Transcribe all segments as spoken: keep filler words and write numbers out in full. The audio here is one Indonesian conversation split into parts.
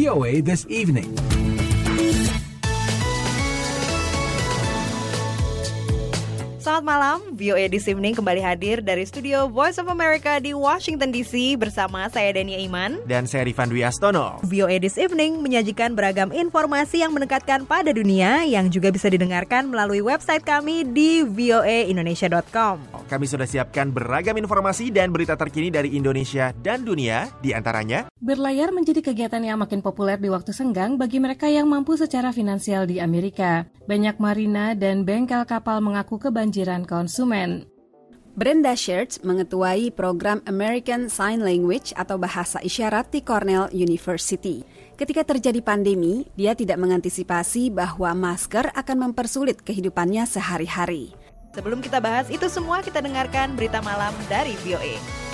V O A This Evening. Selamat malam, V O A This Evening kembali hadir dari studio Voice of America di Washington D C bersama saya Dania Iman dan saya Rifan Dwi Astono. V O A This Evening menyajikan beragam informasi yang mendekatkan pada dunia yang juga bisa didengarkan melalui website kami di v o a indonesia dot com. Kami sudah siapkan beragam informasi dan berita terkini dari Indonesia dan dunia, di antaranya berlayar menjadi kegiatan yang makin populer di waktu senggang bagi mereka yang mampu secara finansial di Amerika. Banyak marina dan bengkel kapal mengaku kebanjiran konsumen. Brenda Schertz mengetuai program American Sign Language atau bahasa isyarat di Cornell University. Ketika terjadi pandemi, dia tidak mengantisipasi bahwa masker akan mempersulit kehidupannya sehari-hari. Sebelum kita bahas itu semua, kita dengarkan berita malam dari V O A.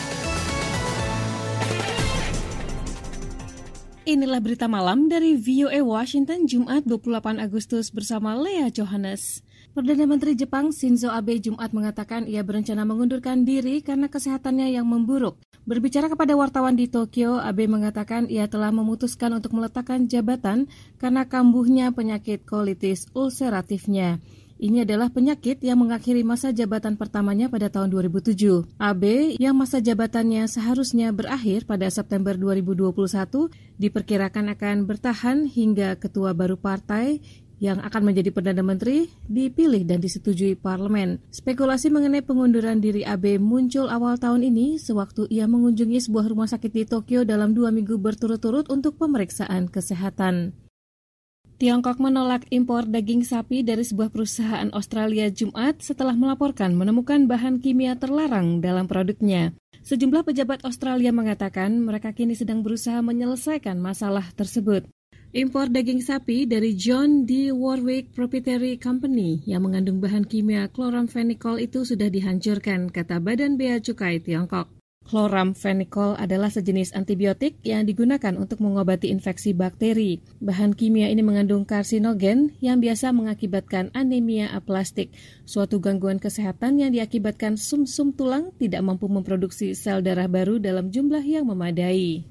Inilah berita malam dari V O A Washington, Jumat dua puluh delapan Agustus bersama Lea Johannes. Perdana Menteri Jepang Shinzo Abe Jumat mengatakan ia berencana mengundurkan diri karena kesehatannya yang memburuk. Berbicara kepada wartawan di Tokyo, Abe mengatakan ia telah memutuskan untuk meletakkan jabatan karena kambuhnya penyakit kolitis ulceratifnya. Ini adalah penyakit yang mengakhiri masa jabatan pertamanya pada tahun dua ribu tujuh. Abe, yang masa jabatannya seharusnya berakhir pada September dua ribu dua puluh satu, diperkirakan akan bertahan hingga ketua baru partai yang akan menjadi Perdana Menteri dipilih dan disetujui parlemen. Spekulasi mengenai pengunduran diri Abe muncul awal tahun ini sewaktu ia mengunjungi sebuah rumah sakit di Tokyo dalam dua minggu berturut-turut untuk pemeriksaan kesehatan. Tiongkok menolak impor daging sapi dari sebuah perusahaan Australia Jumat setelah melaporkan menemukan bahan kimia terlarang dalam produknya. Sejumlah pejabat Australia mengatakan mereka kini sedang berusaha menyelesaikan masalah tersebut. Impor daging sapi dari John D. Warwick Proprietary Company yang mengandung bahan kimia chloramphenicol itu sudah dihancurkan, kata Badan Bea Cukai Tiongkok. Chloramphenicol adalah sejenis antibiotik yang digunakan untuk mengobati infeksi bakteri. Bahan kimia ini mengandung karsinogen yang biasa mengakibatkan anemia aplastik, suatu gangguan kesehatan yang diakibatkan sumsum tulang tidak mampu memproduksi sel darah baru dalam jumlah yang memadai.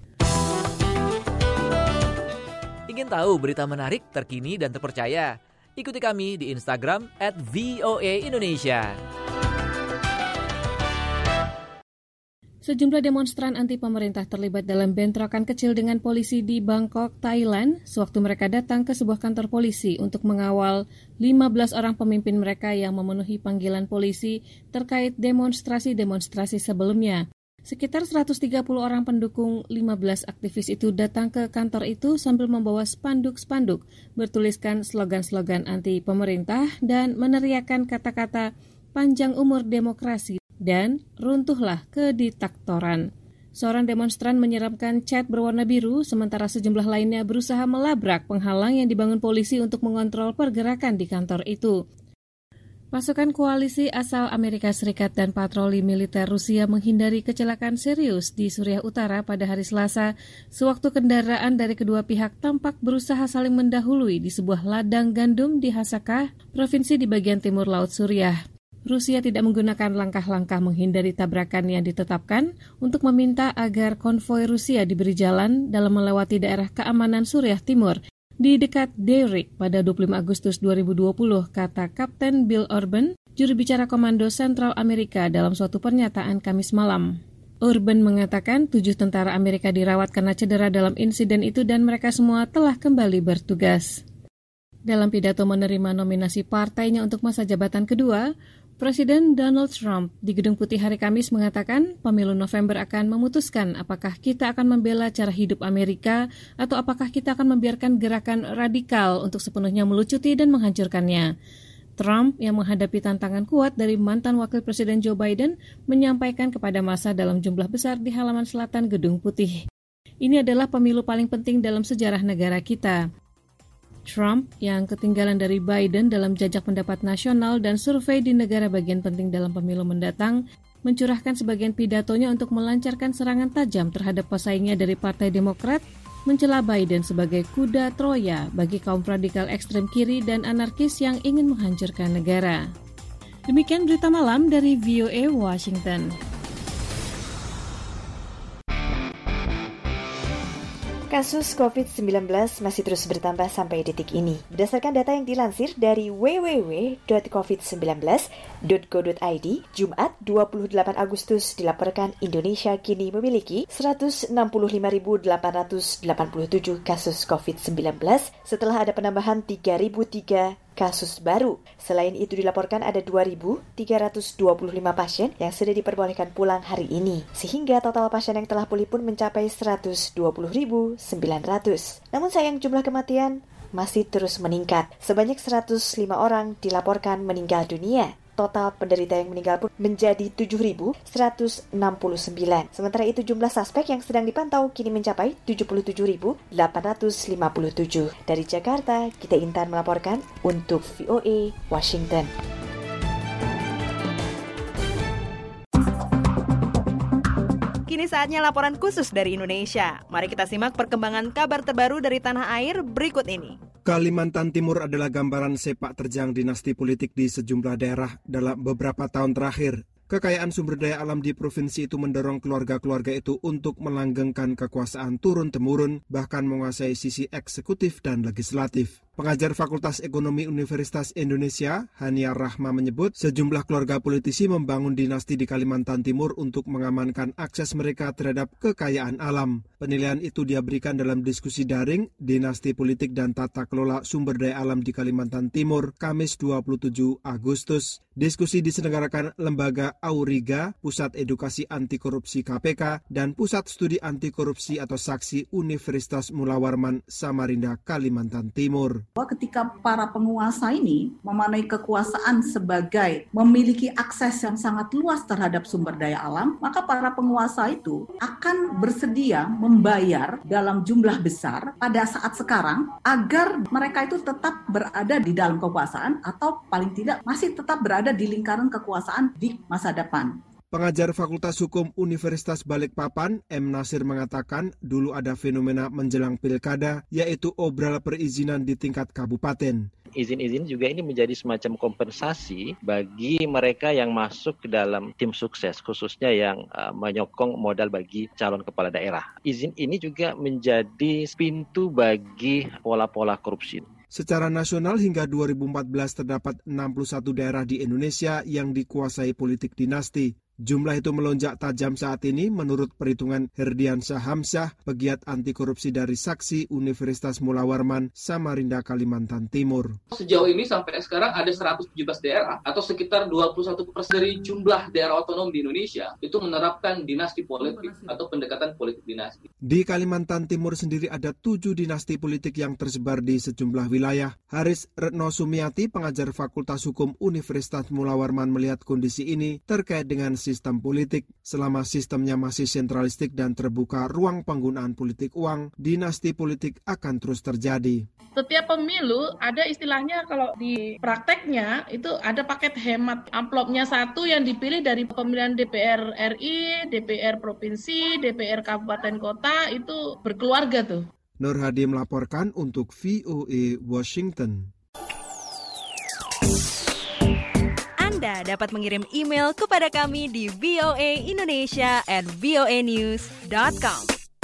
Ingin tahu berita menarik, terkini, dan terpercaya? Ikuti kami di Instagram at V O A Indonesia. Sejumlah demonstran anti-pemerintah terlibat dalam bentrokan kecil dengan polisi di Bangkok, Thailand, sewaktu mereka datang ke sebuah kantor polisi untuk mengawal lima belas orang pemimpin mereka yang memenuhi panggilan polisi terkait demonstrasi-demonstrasi sebelumnya. Sekitar seratus tiga puluh orang pendukung lima belas aktivis itu datang ke kantor itu sambil membawa spanduk-spanduk bertuliskan slogan-slogan anti-pemerintah dan meneriakkan kata-kata panjang umur demokrasi dan runtuhlah kediktatoran. Seorang demonstran menyiramkan cat berwarna biru, sementara sejumlah lainnya berusaha melabrak penghalang yang dibangun polisi untuk mengontrol pergerakan di kantor itu. Pasukan koalisi asal Amerika Serikat dan patroli militer Rusia menghindari kecelakaan serius di Suriah Utara pada hari Selasa, sewaktu kendaraan dari kedua pihak tampak berusaha saling mendahului di sebuah ladang gandum di Hasakah, provinsi di bagian timur Laut Suriah. Rusia tidak menggunakan langkah-langkah menghindari tabrakan yang ditetapkan untuk meminta agar konvoi Rusia diberi jalan dalam melewati daerah keamanan Suriah Timur di dekat Derik pada dua puluh lima Agustus dua ribu dua puluh, kata Kapten Bill Urban, juru bicara Komando Sentral Amerika dalam suatu pernyataan Kamis malam. Urban mengatakan tujuh tentara Amerika dirawat karena cedera dalam insiden itu dan mereka semua telah kembali bertugas. Dalam pidato menerima nominasi partainya untuk masa jabatan kedua, Presiden Donald Trump di Gedung Putih hari Kamis mengatakan pemilu November akan memutuskan apakah kita akan membela cara hidup Amerika atau apakah kita akan membiarkan gerakan radikal untuk sepenuhnya melucuti dan menghancurkannya. Trump yang menghadapi tantangan kuat dari mantan Wakil Presiden Joe Biden menyampaikan kepada massa dalam jumlah besar di halaman selatan Gedung Putih. Ini adalah pemilu paling penting dalam sejarah negara kita. Trump yang ketinggalan dari Biden dalam jajak pendapat nasional dan survei di negara bagian penting dalam pemilu mendatang, mencurahkan sebagian pidatonya untuk melancarkan serangan tajam terhadap pesaingnya dari Partai Demokrat, mencela Biden sebagai kuda Troya bagi kaum radikal ekstrem kiri dan anarkis yang ingin menghancurkan negara. Demikian berita malam dari V O A Washington. Kasus covid sembilan belas masih terus bertambah sampai detik ini. Berdasarkan data yang dilansir dari w w w titik covid sembilan belas titik go titik i d, Jumat dua puluh delapan Agustus dilaporkan Indonesia kini memiliki seratus enam puluh lima ribu delapan ratus delapan puluh tujuh kasus covid sembilan belas setelah ada penambahan tiga ribu tiga kasus baru. Selain itu dilaporkan ada dua ribu tiga ratus dua puluh lima pasien yang sudah diperbolehkan pulang hari ini. Sehingga total pasien yang telah pulih pun mencapai seratus dua puluh ribu sembilan ratus. Namun sayang jumlah kematian masih terus meningkat. Sebanyak seratus lima orang dilaporkan meninggal dunia. Total penderita yang meninggal pun menjadi tujuh ribu seratus enam puluh sembilan. Sementara itu jumlah suspek yang sedang dipantau kini mencapai tujuh puluh tujuh ribu delapan ratus lima puluh tujuh. Dari Jakarta, Gita Intan melaporkan untuk V O A Washington. Kini saatnya laporan khusus dari Indonesia. Mari kita simak perkembangan kabar terbaru dari tanah air berikut ini. Kalimantan Timur adalah gambaran sepak terjang dinasti politik di sejumlah daerah dalam beberapa tahun terakhir. Kekayaan sumber daya alam di provinsi itu mendorong keluarga-keluarga itu untuk melanggengkan kekuasaan turun-temurun, bahkan menguasai sisi eksekutif dan legislatif. Pengajar Fakultas Ekonomi Universitas Indonesia, Hania Rahma menyebut sejumlah keluarga politisi membangun dinasti di Kalimantan Timur untuk mengamankan akses mereka terhadap kekayaan alam. Penilaian itu dia berikan dalam diskusi daring Dinasti Politik dan Tata Kelola Sumber Daya Alam di Kalimantan Timur, Kamis dua puluh tujuh Agustus. Diskusi diselenggarakan Lembaga Auriga, Pusat Edukasi Anti Korupsi K P K, dan Pusat Studi Anti Korupsi atau Saksi Universitas Mula Warman, Samarinda, Kalimantan Timur. Ketika para penguasa ini memanai kekuasaan sebagai memiliki akses yang sangat luas terhadap sumber daya alam, maka para penguasa itu akan bersedia membayar dalam jumlah besar pada saat sekarang agar mereka itu tetap berada di dalam kekuasaan atau paling tidak masih tetap berada di lingkaran kekuasaan di masa depan. Pengajar Fakultas Hukum Universitas Balikpapan, M. Nasir mengatakan dulu ada fenomena menjelang pilkada, yaitu obral perizinan di tingkat kabupaten. Izin-izin juga ini menjadi semacam kompensasi bagi mereka yang masuk ke dalam tim sukses, khususnya yang uh, menyokong modal bagi calon kepala daerah. Izin ini juga menjadi pintu bagi pola-pola korupsi. Secara nasional hingga dua ribu empat belas terdapat enam puluh satu daerah di Indonesia yang dikuasai politik dinasti. Jumlah itu melonjak tajam saat ini menurut perhitungan Herdiansyah Hamsyah, pegiat anti korupsi dari Saksi Universitas Mula Warman, Samarinda, Kalimantan Timur. Sejauh ini sampai sekarang ada seratus tujuh belas daerah atau sekitar dua puluh satu persen dari jumlah daerah otonom di Indonesia itu menerapkan dinasti politik atau pendekatan politik dinasti. Di Kalimantan Timur sendiri ada tujuh dinasti politik yang tersebar di sejumlah wilayah. Haris Retno Sumiati, pengajar Fakultas Hukum Universitas Mula Warman, melihat kondisi ini terkait dengan sistem politik. Selama sistemnya masih sentralistik dan terbuka ruang penggunaan politik uang, dinasti politik akan terus terjadi. Setiap pemilu ada istilahnya kalau di prakteknya itu ada paket hemat. Amplopnya satu yang dipilih dari pemilihan D P R R I, D P R Provinsi, D P R Kabupaten Kota, itu berkeluarga tuh. Nur Hadi melaporkan untuk V O A Washington. Anda dapat mengirim email kepada kami di v o a indonesia at v o a news dot com.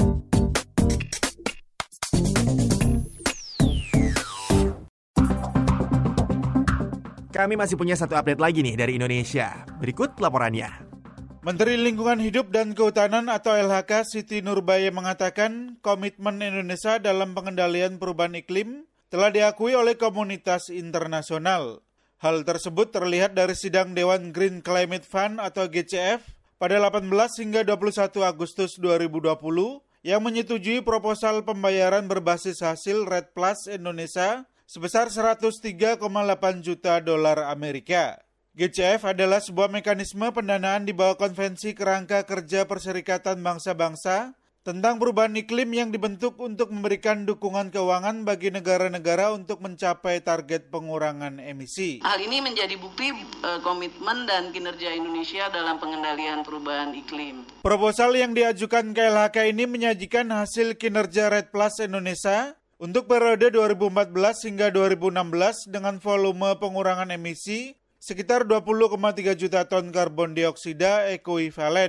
Kami masih punya satu update lagi nih dari Indonesia. Berikut laporannya. Menteri Lingkungan Hidup dan Kehutanan atau L H K Siti Nurbaya mengatakan komitmen Indonesia dalam pengendalian perubahan iklim telah diakui oleh komunitas internasional. Hal tersebut terlihat dari sidang Dewan Green Climate Fund atau G C F pada delapan belas hingga dua puluh satu Agustus dua ribu dua puluh yang menyetujui proposal pembayaran berbasis hasil REDD Plus Indonesia sebesar seratus tiga koma delapan juta dolar Amerika. G C F adalah sebuah mekanisme pendanaan di bawah Konvensi Kerangka Kerja Perserikatan Bangsa-Bangsa tentang perubahan iklim yang dibentuk untuk memberikan dukungan keuangan bagi negara-negara untuk mencapai target pengurangan emisi. Hal ini menjadi bukti uh, komitmen dan kinerja Indonesia dalam pengendalian perubahan iklim. Proposal yang diajukan ke L H K ini menyajikan hasil kinerja REDD Plus Indonesia untuk periode dua ribu empat belas hingga dua ribu enam belas dengan volume pengurangan emisi sekitar dua puluh koma tiga juta ton karbon dioksida ekuivalen.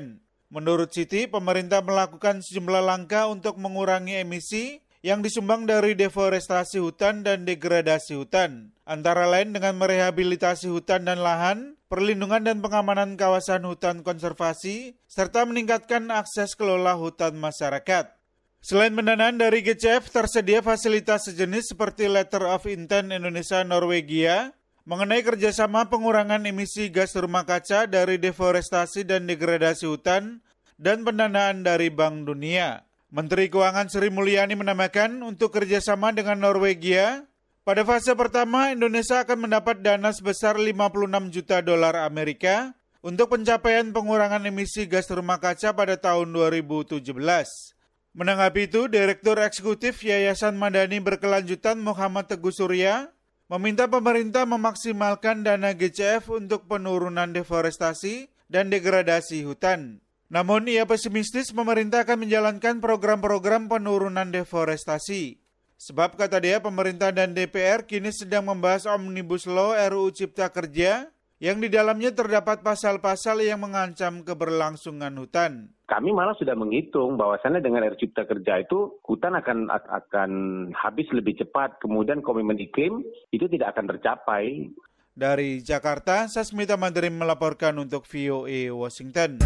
Menurut Siti, pemerintah melakukan sejumlah langkah untuk mengurangi emisi yang disumbang dari deforestasi hutan dan degradasi hutan, antara lain dengan merehabilitasi hutan dan lahan, perlindungan dan pengamanan kawasan hutan konservasi, serta meningkatkan akses kelola hutan masyarakat. Selain pendanaan dari G C F, tersedia fasilitas sejenis seperti Letter of Intent Indonesia Norwegia mengenai kerjasama pengurangan emisi gas rumah kaca dari deforestasi dan degradasi hutan dan pendanaan dari Bank Dunia. Menteri Keuangan Sri Mulyani menambahkan untuk kerjasama dengan Norwegia, pada fase pertama Indonesia akan mendapat dana sebesar lima puluh enam juta dolar Amerika untuk pencapaian pengurangan emisi gas rumah kaca pada tahun dua ribu tujuh belas. Menanggapi itu, Direktur Eksekutif Yayasan Madani Berkelanjutan Muhammad Teguh Surya meminta pemerintah memaksimalkan dana G C F untuk penurunan deforestasi dan degradasi hutan. Namun ia pesimistis pemerintah akan menjalankan program-program penurunan deforestasi. Sebab kata dia pemerintah dan D P R kini sedang membahas Omnibus Law R U U Cipta Kerja yang di dalamnya terdapat pasal-pasal yang mengancam keberlangsungan hutan. Kami malah sudah menghitung bahwasannya dengan R U U Cipta Kerja itu hutan akan akan habis lebih cepat, kemudian komitmen iklim itu tidak akan tercapai. Dari Jakarta, Sasmita Madrim melaporkan untuk V O A Washington.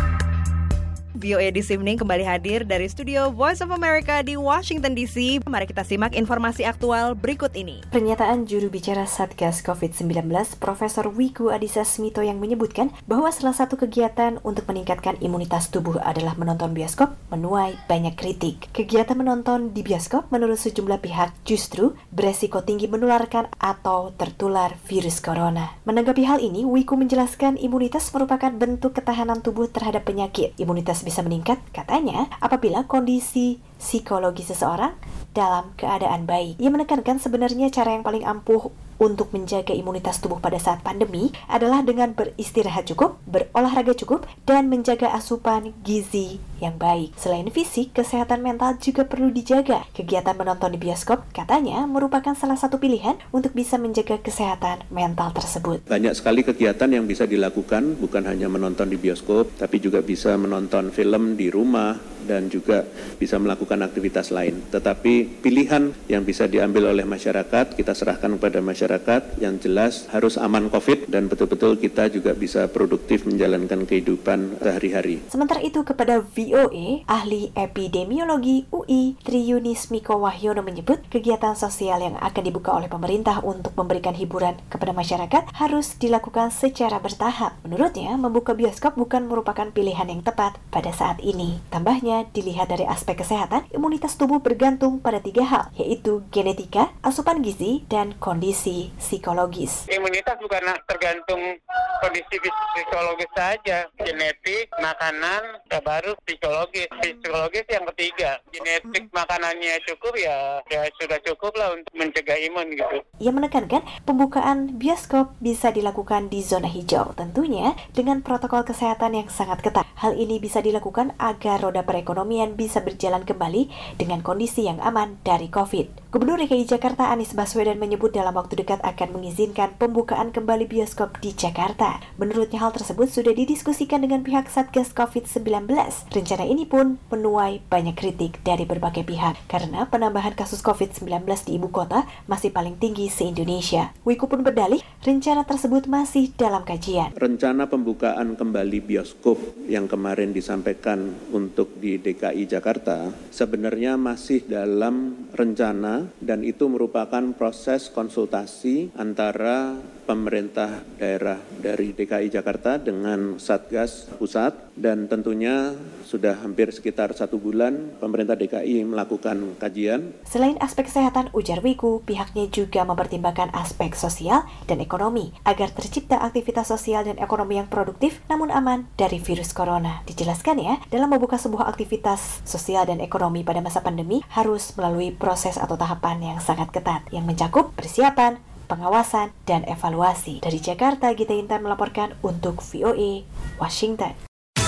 V O A This Evening kembali hadir dari studio Voice of America di Washington D C. Mari kita simak informasi aktual berikut ini. Pernyataan juru bicara Satgas covid sembilan belas, Profesor Wiku Adhisa Smito yang menyebutkan bahwa salah satu kegiatan untuk meningkatkan imunitas tubuh adalah menonton bioskop menuai banyak kritik. Kegiatan menonton di bioskop menurut sejumlah pihak justru beresiko tinggi menularkan atau tertular virus corona. Menanggapi hal ini, Wiku menjelaskan imunitas merupakan bentuk ketahanan tubuh terhadap penyakit. Imunitas bisa meningkat, katanya, apabila kondisi psikologi seseorang dalam keadaan baik. Ia menekankan sebenarnya cara yang paling ampuh untuk menjaga imunitas tubuh pada saat pandemi adalah dengan beristirahat cukup, berolahraga cukup, dan menjaga asupan gizi yang baik. Selain fisik, kesehatan mental juga perlu dijaga. Kegiatan menonton di bioskop, katanya, merupakan salah satu pilihan untuk bisa menjaga kesehatan mental tersebut. Banyak sekali kegiatan yang bisa dilakukan, bukan hanya menonton di bioskop, tapi juga bisa menonton film di rumah, dan juga bisa melakukan aktivitas lain. Tetapi pilihan yang bisa diambil oleh masyarakat, kita serahkan kepada masyarakat yang jelas harus aman COVID dan betul-betul kita juga bisa produktif menjalankan kehidupan sehari-hari. Sementara itu kepada V O A, ahli epidemiologi U I Triyunis Miko Wahyono menyebut kegiatan sosial yang akan dibuka oleh pemerintah untuk memberikan hiburan kepada masyarakat harus dilakukan secara bertahap. Menurutnya, membuka bioskop bukan merupakan pilihan yang tepat pada saat ini. Tambahnya, dilihat dari aspek kesehatan, imunitas tubuh bergantung pada tiga hal, yaitu genetika, asupan gizi, dan kondisi psikologis. Imunitas bukan tergantung kondisi psikologis saja, genetik, makanan, baru psikologis. Psikologis yang ketiga, genetik makanannya cukup ya, ya sudah cukup lah untuk mencegah imun gitu. Ia menekankan pembukaan bioskop bisa dilakukan di zona hijau, tentunya dengan protokol kesehatan yang sangat ketat. Hal ini bisa dilakukan agar roda perekonomian bisa berjalan kembali dengan kondisi yang aman dari COVID. Gubernur D K I Jakarta Anies Baswedan menyebut dalam waktu dekat akan mengizinkan pembukaan kembali bioskop di Jakarta. Menurutnya hal tersebut sudah didiskusikan dengan pihak Satgas covid sembilan belas. Rencana ini pun menuai banyak kritik dari berbagai pihak karena penambahan kasus covid sembilan belas di ibu kota masih paling tinggi se-Indonesia. Wiku pun berdalih rencana tersebut masih dalam kajian. Rencana pembukaan kembali bioskop yang kemarin disampaikan untuk di D K I Jakarta sebenarnya masih dalam rencana dan itu merupakan proses konsultasi antara pemerintah daerah dari D K I Jakarta dengan Satgas Pusat dan tentunya sudah hampir sekitar satu bulan pemerintah D K I melakukan kajian. Selain aspek kesehatan, ujar Wiku, pihaknya juga mempertimbangkan aspek sosial dan ekonomi agar tercipta aktivitas sosial dan ekonomi yang produktif namun aman dari virus corona. Dijelaskan ya, dalam membuka sebuah aktivitas sosial dan ekonomi pada masa pandemi harus melalui proses atau tahapan yang sangat ketat yang mencakup persiapan, pengawasan, dan evaluasi. Dari Jakarta, Gita Intan melaporkan untuk V O A Washington.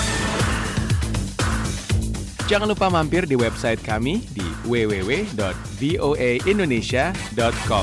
Jangan lupa mampir di website kami di w w w dot v o a indonesia dot com.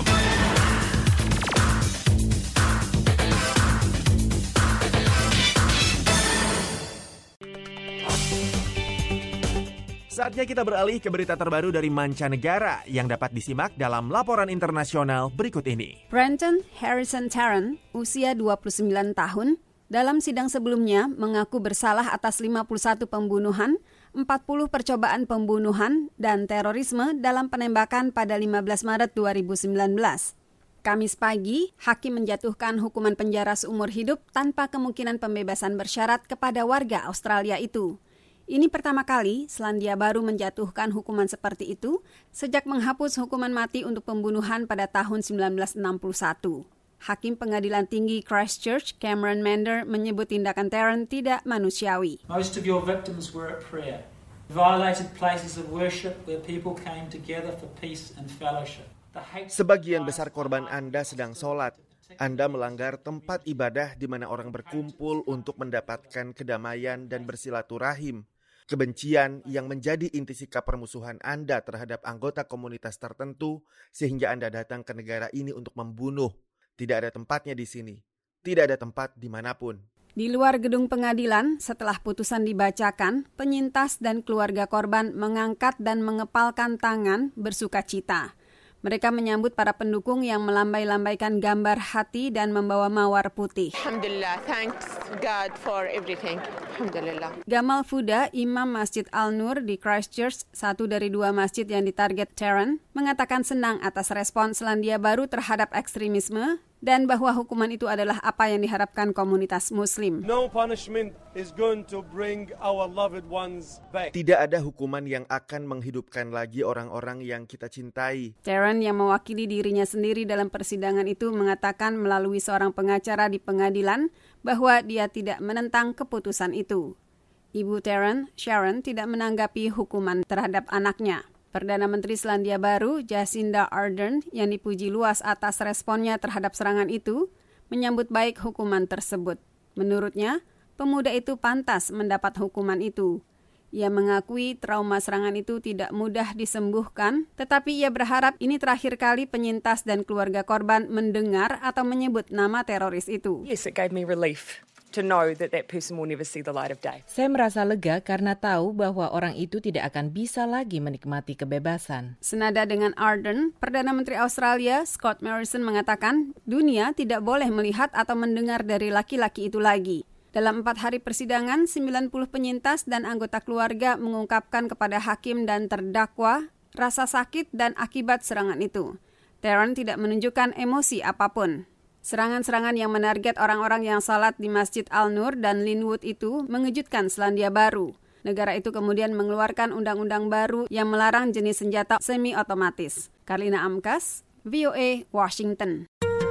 Saatnya kita beralih ke berita terbaru dari mancanegara yang dapat disimak dalam laporan internasional berikut ini. Brenton Harrison Tarrant, usia dua puluh sembilan tahun, dalam sidang sebelumnya mengaku bersalah atas lima puluh satu pembunuhan, empat puluh percobaan pembunuhan, dan terorisme dalam penembakan pada lima belas Maret dua ribu sembilan belas. Kamis pagi, hakim menjatuhkan hukuman penjara seumur hidup tanpa kemungkinan pembebasan bersyarat kepada warga Australia itu. Ini pertama kali Selandia Baru menjatuhkan hukuman seperti itu sejak menghapus hukuman mati untuk pembunuhan pada tahun sembilan belas enam puluh satu. Hakim Pengadilan Tinggi Christchurch, Cameron Mander, menyebut tindakan Tarrant tidak manusiawi. Most of your victims were at prayer, violated places of worship where people came together for peace and fellowship. Sebagian besar korban Anda sedang sholat. Anda melanggar tempat ibadah di mana orang berkumpul untuk mendapatkan kedamaian dan bersilaturahim. Kebencian yang menjadi inti sikap permusuhan Anda terhadap anggota komunitas tertentu sehingga Anda datang ke negara ini untuk membunuh. Tidak ada tempatnya di sini. Tidak ada tempat dimanapun. Di luar gedung pengadilan, setelah putusan dibacakan, penyintas dan keluarga korban mengangkat dan mengepalkan tangan bersuka cita. Mereka menyambut para pendukung yang melambai-lambaikan gambar hati dan membawa mawar putih. Alhamdulillah, thanks God for everything. Alhamdulillah. Gamal Fuda, Imam Masjid Al-Nur di Christchurch, satu dari dua masjid yang ditarget Tarrant, mengatakan senang atas respon Selandia Baru terhadap ekstremisme dan bahwa hukuman itu adalah apa yang diharapkan komunitas Muslim. No punishment is going to bring our loved ones back. Tidak ada hukuman yang akan menghidupkan lagi orang-orang yang kita cintai. Tarrant yang mewakili dirinya sendiri dalam persidangan itu mengatakan melalui seorang pengacara di pengadilan bahwa dia tidak menentang keputusan itu. Ibu Tarrant, Sharon, tidak menanggapi hukuman terhadap anaknya. Perdana Menteri Selandia Baru, Jacinda Ardern, yang dipuji luas atas responnya terhadap serangan itu, menyambut baik hukuman tersebut. Menurutnya, pemuda itu pantas mendapat hukuman itu. Ia mengakui trauma serangan itu tidak mudah disembuhkan, tetapi ia berharap ini terakhir kali penyintas dan keluarga korban mendengar atau menyebut nama teroris itu. Yes, it gave me relief to know that that person will never see the light of day. Saya merasa lega karena tahu bahwa orang itu tidak akan bisa lagi menikmati kebebasan. Senada dengan Ardern, Perdana Menteri Australia Scott Morrison mengatakan dunia tidak boleh melihat atau mendengar dari laki-laki itu lagi. Dalam empat hari persidangan, sembilan puluh penyintas dan anggota keluarga mengungkapkan kepada hakim dan terdakwa rasa sakit dan akibat serangan itu. Tarrant tidak menunjukkan emosi apapun. Serangan-serangan yang menarget orang-orang yang salat di Masjid Al-Nur dan Linwood itu mengejutkan Selandia Baru. Negara itu kemudian mengeluarkan undang-undang baru yang melarang jenis senjata semi-otomatis. Karlina Amkas, V O A, Washington.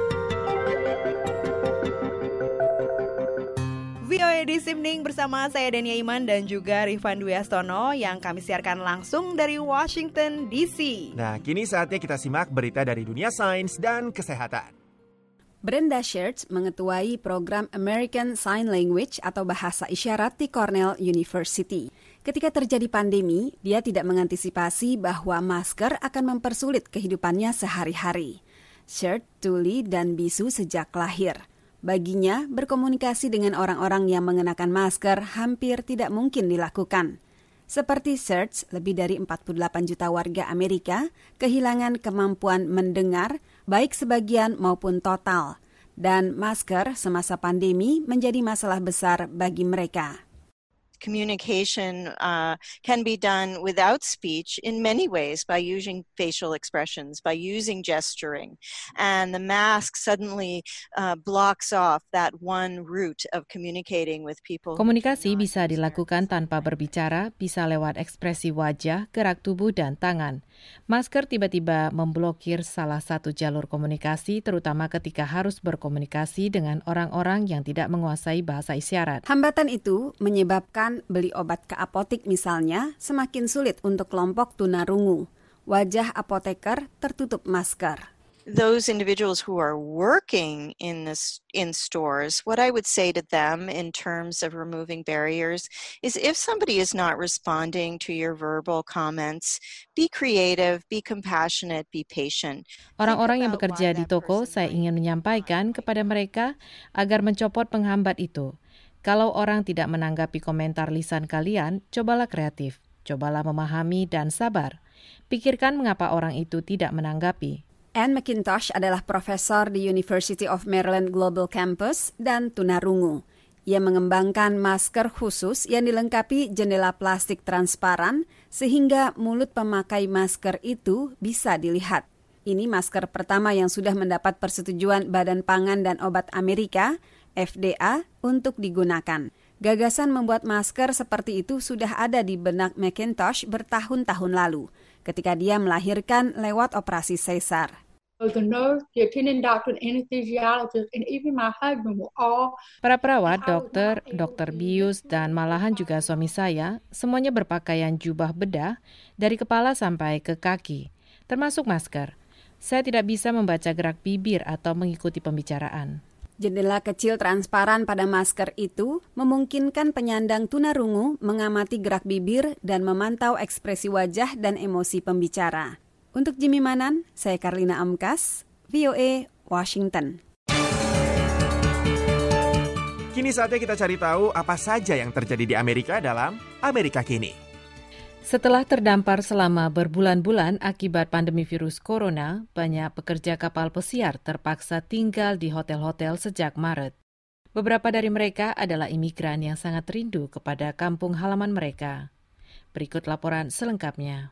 V O A This Evening bersama saya Dania Iman dan juga Rifan Dwi Astono yang kami siarkan langsung dari Washington D C. Nah, kini saatnya kita simak berita dari dunia sains dan kesehatan. Brenda Schertz mengetuai program American Sign Language atau bahasa isyarat di Cornell University. Ketika terjadi pandemi, dia tidak mengantisipasi bahwa masker akan mempersulit kehidupannya sehari-hari. Schertz tuli dan bisu sejak lahir. Baginya, berkomunikasi dengan orang-orang yang mengenakan masker hampir tidak mungkin dilakukan. Seperti Schertz, lebih dari empat puluh delapan juta warga Amerika kehilangan kemampuan mendengar, baik sebagian maupun total. Dan masker semasa pandemi menjadi masalah besar bagi mereka. Communication uh, can be done without speech in many ways by using facial expressions, by using gesturing. And the mask suddenly uh, blocks off that one route of communicating with people. Komunikasi bisa dilakukan tanpa berbicara, bisa lewat ekspresi wajah, gerak tubuh, dan tangan. Masker tiba-tiba memblokir salah satu jalur komunikasi, terutama ketika harus berkomunikasi dengan orang-orang yang tidak menguasai bahasa isyarat. Hambatan itu menyebabkan beli obat ke apotik misalnya semakin sulit untuk kelompok tunarungu. Wajah apoteker tertutup masker. Those individuals who are working in this in stores, what I would say to them in terms of removing barriers is if somebody is not responding to your verbal comments, be creative, be compassionate, be patient. Orang-orang yang bekerja di toko, saya ingin menyampaikan kepada mereka agar mencopot penghambat itu. Kalau orang tidak menanggapi komentar lisan kalian, cobalah kreatif, cobalah memahami dan sabar. Pikirkan mengapa orang itu tidak menanggapi. Anne McIntosh adalah profesor di University of Maryland Global Campus dan tunarungu. Ia mengembangkan masker khusus yang dilengkapi jendela plastik transparan sehingga mulut pemakai masker itu bisa dilihat. Ini masker pertama yang sudah mendapat persetujuan Badan Pangan dan Obat Amerika, F D A, untuk digunakan. Gagasan membuat masker seperti itu sudah ada di benak McIntosh bertahun-tahun lalu, ketika dia melahirkan lewat operasi sesar. The nurse, the attending doctor, anesthesiologist, and even my husband were all... Para perawat, dokter, dokter bius, dan malahan juga suami saya, semuanya berpakaian jubah bedah dari kepala sampai ke kaki, termasuk masker. Saya tidak bisa membaca gerak bibir atau mengikuti pembicaraan. Jendela kecil transparan pada masker itu memungkinkan penyandang tunarungu mengamati gerak bibir dan memantau ekspresi wajah dan emosi pembicara. Untuk Jimmy Manan, saya Karlina Amkas, V O A, Washington. Kini saatnya kita cari tahu apa saja yang terjadi di Amerika dalam Amerika Kini. Setelah terdampar selama berbulan-bulan akibat pandemi virus corona, banyak pekerja kapal pesiar terpaksa tinggal di hotel-hotel sejak Maret. Beberapa dari mereka adalah imigran yang sangat rindu kepada kampung halaman mereka. Berikut laporan selengkapnya.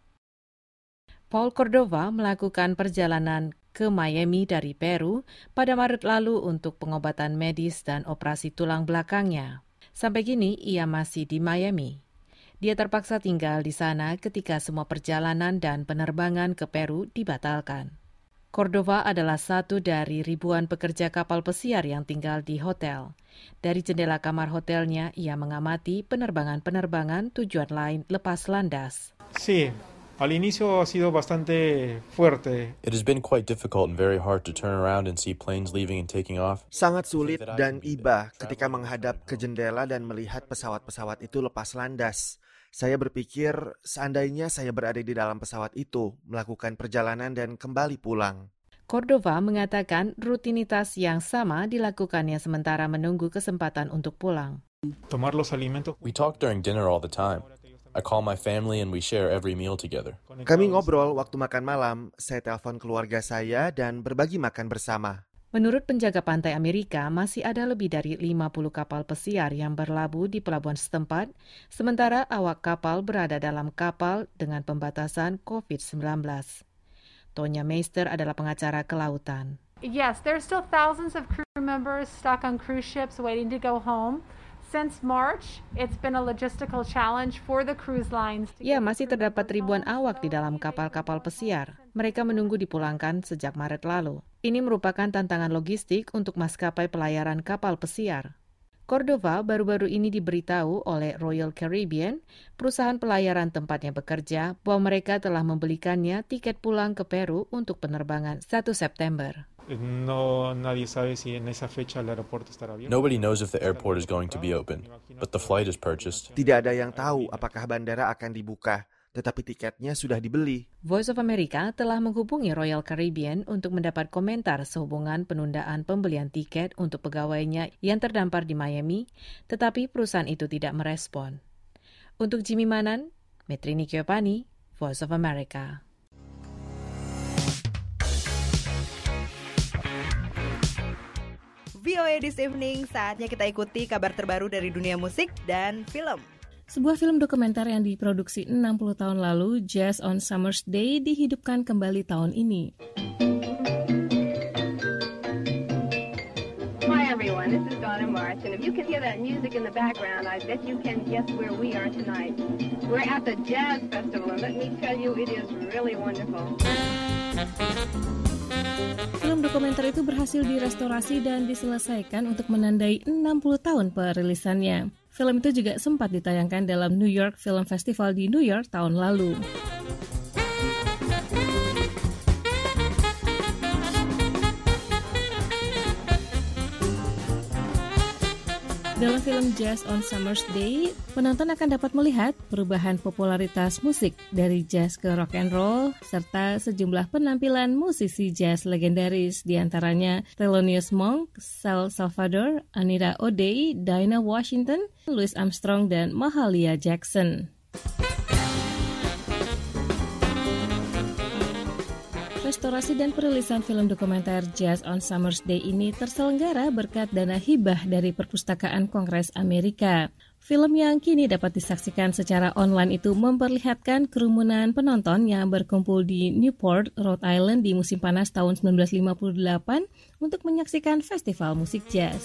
Paul Cordova melakukan perjalanan ke Miami dari Peru pada Maret lalu untuk pengobatan medis dan operasi tulang belakangnya. Sampai kini ia masih di Miami. Dia terpaksa tinggal di sana ketika semua perjalanan dan penerbangan ke Peru dibatalkan. Cordova adalah satu dari ribuan pekerja kapal pesiar yang tinggal di hotel. Dari jendela kamar hotelnya, ia mengamati penerbangan-penerbangan tujuan lain lepas landas. Sí. Al inicio ha sido bastante fuerte. It has been quite difficult and very hard to turn around and see planes leaving and taking off. Sangat sulit dan iba ketika menghadap ke jendela dan melihat pesawat-pesawat itu lepas landas. Saya berpikir seandainya saya berada di dalam pesawat itu, melakukan perjalanan dan kembali pulang. Cordova mengatakan rutinitas yang sama dilakukannya sementara menunggu kesempatan untuk pulang. Tomar los alimentos. We talk during dinner all the time. I call my family and we share every meal together. Kami ngobrol waktu makan malam, saya telepon keluarga saya dan berbagi makan bersama. Menurut penjaga pantai Amerika, masih ada lebih dari lima puluh kapal pesiar yang berlabuh di pelabuhan setempat, sementara awak kapal berada dalam kapal dengan pembatasan covid sembilan belas. Tonya Meister adalah pengacara kelautan. Yes, there are still thousands of crew members stuck on cruise ships waiting to go home. Since March, it's been a logistical challenge for the cruise lines. Ya, masih terdapat ribuan awak di dalam kapal-kapal pesiar. Mereka menunggu dipulangkan sejak Maret lalu. Ini merupakan tantangan logistik untuk maskapai pelayaran kapal pesiar. Cordova baru-baru ini diberitahu oleh Royal Caribbean, perusahaan pelayaran tempatnya bekerja, bahwa mereka telah membelikannya tiket pulang ke Peru untuk penerbangan satu September. No, nadie sabe si en esa fecha el aeropuerto estará abierto. Nobody knows if the airport is going to be open, but the flight is purchased. Tidak ada yang tahu apakah bandara akan dibuka, tetapi tiketnya sudah dibeli. Voice of America telah menghubungi Royal Caribbean untuk mendapat komentar sehubungan penundaan pembelian tiket untuk pegawainya yang terdampar di Miami, tetapi perusahaan itu tidak merespon. Untuk Jimmy Manan, Metrini Kiopani, Voice of America. V O A This Evening, saatnya kita ikuti kabar terbaru dari dunia musik dan film. Sebuah film dokumenter yang diproduksi enam puluh tahun lalu, Jazz on Summer's Day, dihidupkan kembali tahun ini. Hi everyone, this is Donna March, and if you can hear that music in the background, I bet you can guess where we are tonight. We're at the Jazz Festival, and let me tell you, it is really wonderful. Film dokumenter itu berhasil direstorasi dan diselesaikan untuk menandai enam puluh tahun perilisannya. Film itu juga sempat ditayangkan dalam New York Film Festival di New York tahun lalu. Dalam film Jazz on Summer's Day, penonton akan dapat melihat perubahan popularitas musik dari jazz ke rock and roll, serta sejumlah penampilan musisi jazz legendaris, diantaranya Thelonious Monk, Sal Salvador, Anita O'Day, Dinah Washington, Louis Armstrong, dan Mahalia Jackson. Restorasi dan perilisan film dokumenter Jazz on Summer's Day ini terselenggara berkat dana hibah dari Perpustakaan Kongres Amerika. Film yang kini dapat disaksikan secara online itu memperlihatkan kerumunan penonton yang berkumpul di Newport, Rhode Island di musim panas tahun sembilan belas lima puluh delapan untuk menyaksikan festival musik jazz.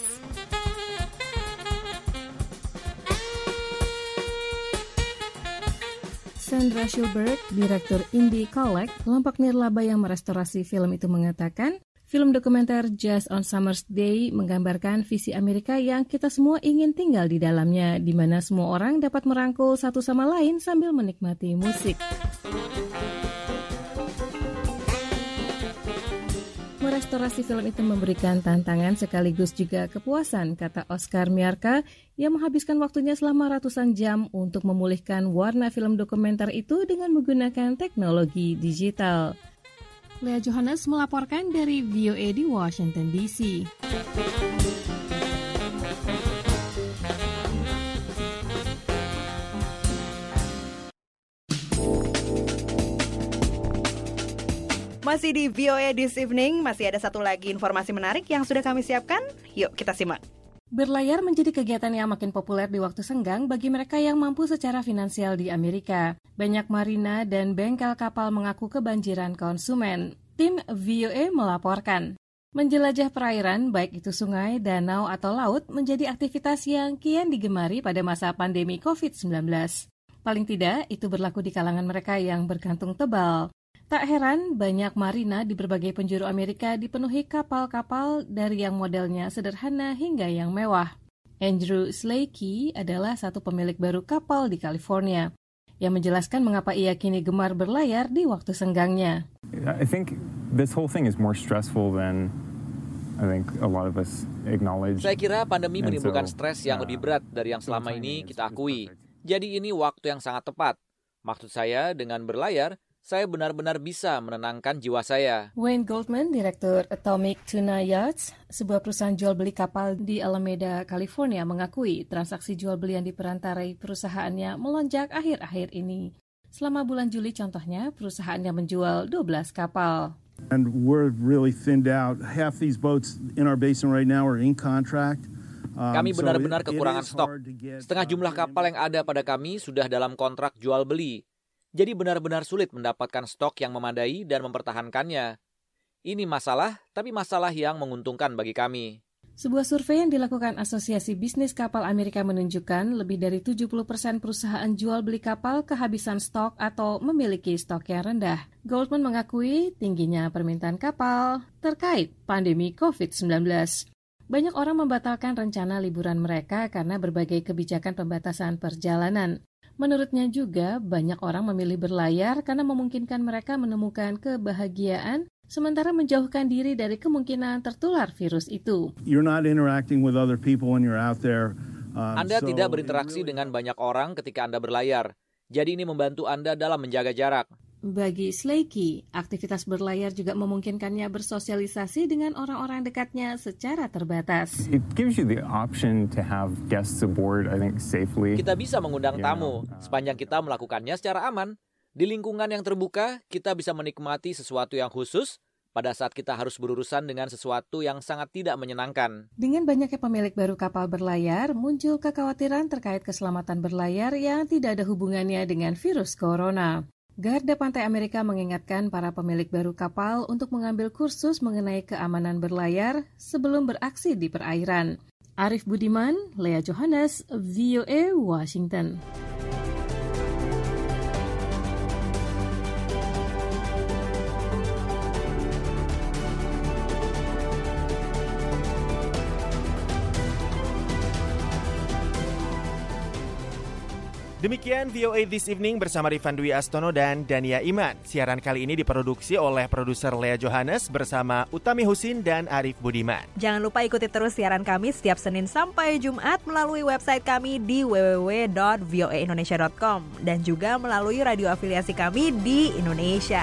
Sandra Schulberg, Direktur Indie Collect, kelompok nirlaba yang merestorasi film itu mengatakan, film dokumenter Jazz on Summer's Day menggambarkan visi Amerika yang kita semua ingin tinggal di dalamnya, di mana semua orang dapat merangkul satu sama lain sambil menikmati musik. Merestorasi film itu memberikan tantangan sekaligus juga kepuasan, kata Oscar Miarka, yang menghabiskan waktunya selama ratusan jam untuk memulihkan warna film dokumenter itu dengan menggunakan teknologi digital. Lea Johannes melaporkan dari V O A di Washington D C. Masih di V O A This Evening, masih ada satu lagi informasi menarik yang sudah kami siapkan. Yuk kita simak. Berlayar menjadi kegiatan yang makin populer di waktu senggang bagi mereka yang mampu secara finansial di Amerika. Banyak marina dan bengkel kapal mengaku kebanjiran konsumen. Tim V O A melaporkan. Menjelajah perairan, baik itu sungai, danau, atau laut, menjadi aktivitas yang kian digemari pada masa pandemi covid sembilan belas. Paling tidak, itu berlaku di kalangan mereka yang berkantung tebal. Tak heran, banyak marina di berbagai penjuru Amerika dipenuhi kapal-kapal dari yang modelnya sederhana hingga yang mewah. Andrew Slakey adalah satu pemilik baru kapal di California, yang menjelaskan mengapa ia kini gemar berlayar di waktu senggangnya. I think this whole thing is more stressful than I think a lot of us acknowledge. Saya kira pandemi menimbulkan so, stres yang uh, lebih berat dari yang selama ini kita akui. Jadi ini waktu yang sangat tepat. Maksud saya dengan berlayar, saya benar-benar bisa menenangkan jiwa saya. Wayne Goldman, Direktur Atomic Tuna Yachts, sebuah perusahaan jual-beli kapal di Alameda, California, mengakui transaksi jual-beli yang diperantarai perusahaannya melonjak akhir-akhir ini. Selama bulan Juli contohnya, perusahaannya menjual dua belas kapal. And we're really thinned out. Half these boats in our basin right now are in contract. Um, kami benar-benar so it, kekurangan it stok. Setengah jumlah kapal yang ada pada kami sudah dalam kontrak jual-beli. Jadi benar-benar sulit mendapatkan stok yang memadai dan mempertahankannya. Ini masalah, tapi masalah yang menguntungkan bagi kami. Sebuah survei yang dilakukan Asosiasi Bisnis Kapal Amerika menunjukkan lebih dari tujuh puluh persen perusahaan jual beli kapal kehabisan stok atau memiliki stok yang rendah. Goldman mengakui tingginya permintaan kapal terkait pandemi covid sembilan belas. Banyak orang membatalkan rencana liburan mereka karena berbagai kebijakan pembatasan perjalanan. Menurutnya juga, banyak orang memilih berlayar karena memungkinkan mereka menemukan kebahagiaan, sementara menjauhkan diri dari kemungkinan tertular virus itu. You're not interacting with other people when you're out there. Um, Anda so tidak berinteraksi really... dengan banyak orang ketika Anda berlayar. Jadi ini membantu Anda dalam menjaga jarak. Bagi Slakey, aktivitas berlayar juga memungkinkannya bersosialisasi dengan orang-orang dekatnya secara terbatas. It gives you the option to have guests aboard, I think, safely. Kita bisa mengundang tamu, sepanjang kita melakukannya secara aman. Di lingkungan yang terbuka, kita bisa menikmati sesuatu yang khusus pada saat kita harus berurusan dengan sesuatu yang sangat tidak menyenangkan. Dengan banyaknya pemilik baru kapal berlayar, muncul kekhawatiran terkait keselamatan berlayar yang tidak ada hubungannya dengan virus corona. Garda Pantai Amerika mengingatkan para pemilik baru kapal untuk mengambil kursus mengenai keamanan berlayar sebelum beraksi di perairan. Arif Budiman, Lea Johannes, V O A, Washington. Demikian V O A This Evening bersama Rifan Dwi Astono dan Dania Iman. Siaran kali ini diproduksi oleh produser Lea Johannes bersama Utami Husin dan Arif Budiman. Jangan lupa ikuti terus siaran kami setiap Senin sampai Jumat melalui website kami di w w w dot v o a indonesia dot com dan juga melalui radio afiliasi kami di Indonesia.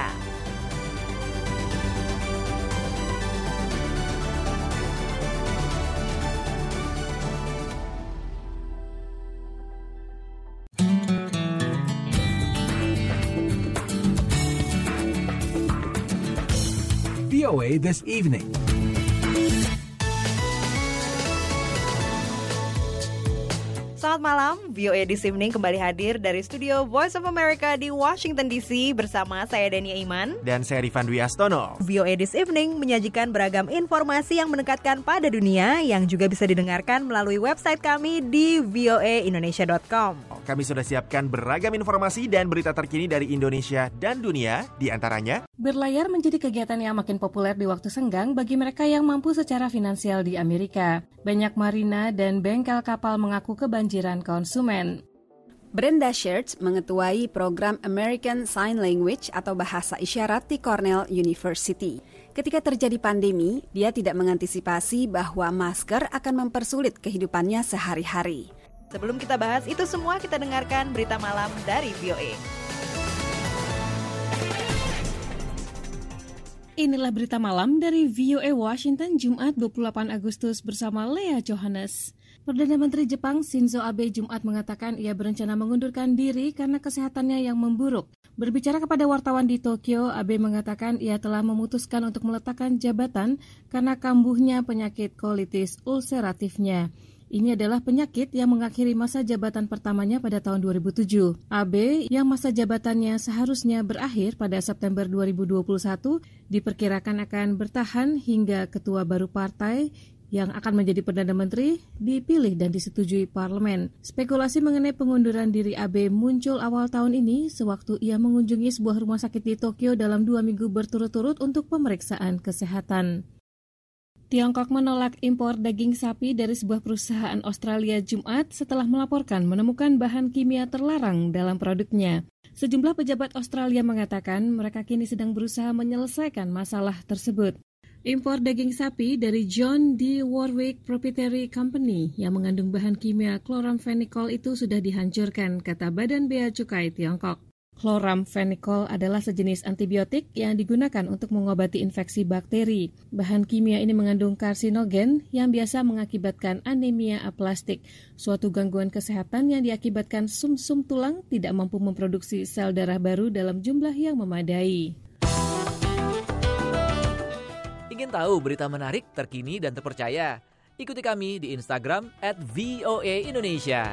V O A This Evening. Selamat malam, V O A This Evening kembali hadir dari studio Voice of America di Washington D C bersama saya Dania Iman dan saya Rifan Dwi Astono. V O A This Evening menyajikan beragam informasi yang mendekatkan pada dunia yang juga bisa didengarkan melalui website kami di v o a indonesia dot com. Kami sudah siapkan beragam informasi dan berita terkini dari Indonesia dan dunia, di antaranya berlayar menjadi kegiatan yang makin populer di waktu senggang bagi mereka yang mampu secara finansial di Amerika. Banyak marina dan bengkel kapal mengaku kebanjiran konsumen. Brenda Schertz mengetuai program American Sign Language atau bahasa isyarat di Cornell University. Ketika terjadi pandemi, dia tidak mengantisipasi bahwa masker akan mempersulit kehidupannya sehari-hari. Sebelum kita bahas itu semua, kita dengarkan berita malam dari V O A. Inilah berita malam dari V O A Washington, Jumat dua puluh delapan Agustus bersama Lea Johannes. Perdana Menteri Jepang Shinzo Abe Jumat mengatakan ia berencana mengundurkan diri karena kesehatannya yang memburuk. Berbicara kepada wartawan di Tokyo, Abe mengatakan ia telah memutuskan untuk meletakkan jabatan karena kambuhnya penyakit kolitis ulceratifnya. Ini adalah penyakit yang mengakhiri masa jabatan pertamanya pada tahun dua ribu tujuh. Abe, yang masa jabatannya seharusnya berakhir pada September dua ribu dua puluh satu, diperkirakan akan bertahan hingga ketua baru partai yang akan menjadi Perdana Menteri dipilih dan disetujui parlemen. Spekulasi mengenai pengunduran diri Abe muncul awal tahun ini sewaktu ia mengunjungi sebuah rumah sakit di Tokyo dalam dua minggu berturut-turut untuk pemeriksaan kesehatan. Tiongkok menolak impor daging sapi dari sebuah perusahaan Australia Jumat setelah melaporkan menemukan bahan kimia terlarang dalam produknya. Sejumlah pejabat Australia mengatakan mereka kini sedang berusaha menyelesaikan masalah tersebut. Impor daging sapi dari John D. Warwick Proprietary Company yang mengandung bahan kimia chloramphenicol itu sudah dihancurkan, kata Badan Bea Cukai Tiongkok. Chloramphenicol adalah sejenis antibiotik yang digunakan untuk mengobati infeksi bakteri. Bahan kimia ini mengandung karsinogen yang biasa mengakibatkan anemia aplastik, suatu gangguan kesehatan yang diakibatkan sumsum tulang tidak mampu memproduksi sel darah baru dalam jumlah yang memadai. Ingin tahu berita menarik, terkini, dan terpercaya? Ikuti kami di Instagram at V O A Indonesia.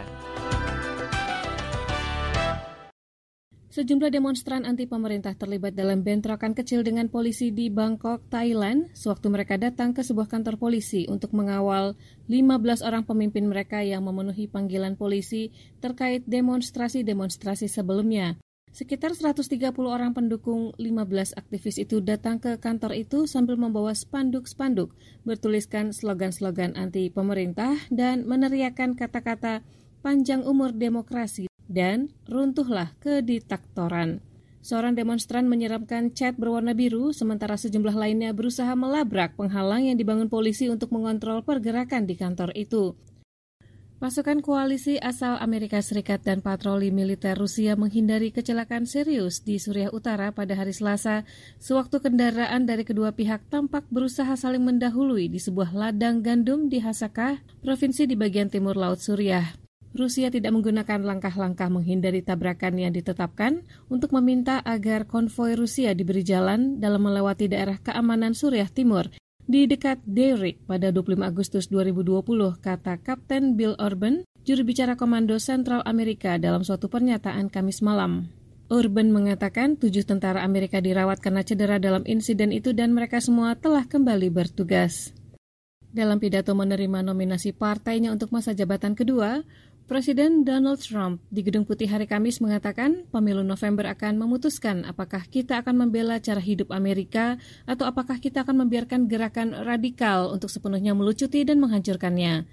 Sejumlah demonstran anti-pemerintah terlibat dalam bentrokan kecil dengan polisi di Bangkok, Thailand, sewaktu mereka datang ke sebuah kantor polisi untuk mengawal lima belas orang pemimpin mereka yang memenuhi panggilan polisi terkait demonstrasi-demonstrasi sebelumnya. Sekitar seratus tiga puluh orang pendukung lima belas aktivis itu datang ke kantor itu sambil membawa spanduk-spanduk bertuliskan slogan-slogan anti-pemerintah dan meneriakkan kata-kata panjang umur demokrasi dan runtuhlah kediktatoran. Seorang demonstran menyiramkan cat berwarna biru, sementara sejumlah lainnya berusaha melabrak penghalang yang dibangun polisi untuk mengontrol pergerakan di kantor itu. Pasukan koalisi asal Amerika Serikat dan patroli militer Rusia menghindari kecelakaan serius di Suriah Utara pada hari Selasa, sewaktu kendaraan dari kedua pihak tampak berusaha saling mendahului di sebuah ladang gandum di Hasakah, provinsi di bagian timur Laut Suriah. Rusia tidak menggunakan langkah-langkah menghindari tabrakan yang ditetapkan untuk meminta agar konvoi Rusia diberi jalan dalam melewati daerah keamanan Suriah Timur di dekat Derik pada dua puluh lima Agustus dua ribu dua puluh, kata Kapten Bill Urban, juru bicara Komando Sentral Amerika dalam suatu pernyataan Kamis malam. Urban mengatakan tujuh tentara Amerika dirawat karena cedera dalam insiden itu dan mereka semua telah kembali bertugas. Dalam pidato menerima nominasi partainya untuk masa jabatan kedua, Presiden Donald Trump di Gedung Putih hari Kamis mengatakan pemilu November akan memutuskan apakah kita akan membela cara hidup Amerika atau apakah kita akan membiarkan gerakan radikal untuk sepenuhnya melucuti dan menghancurkannya.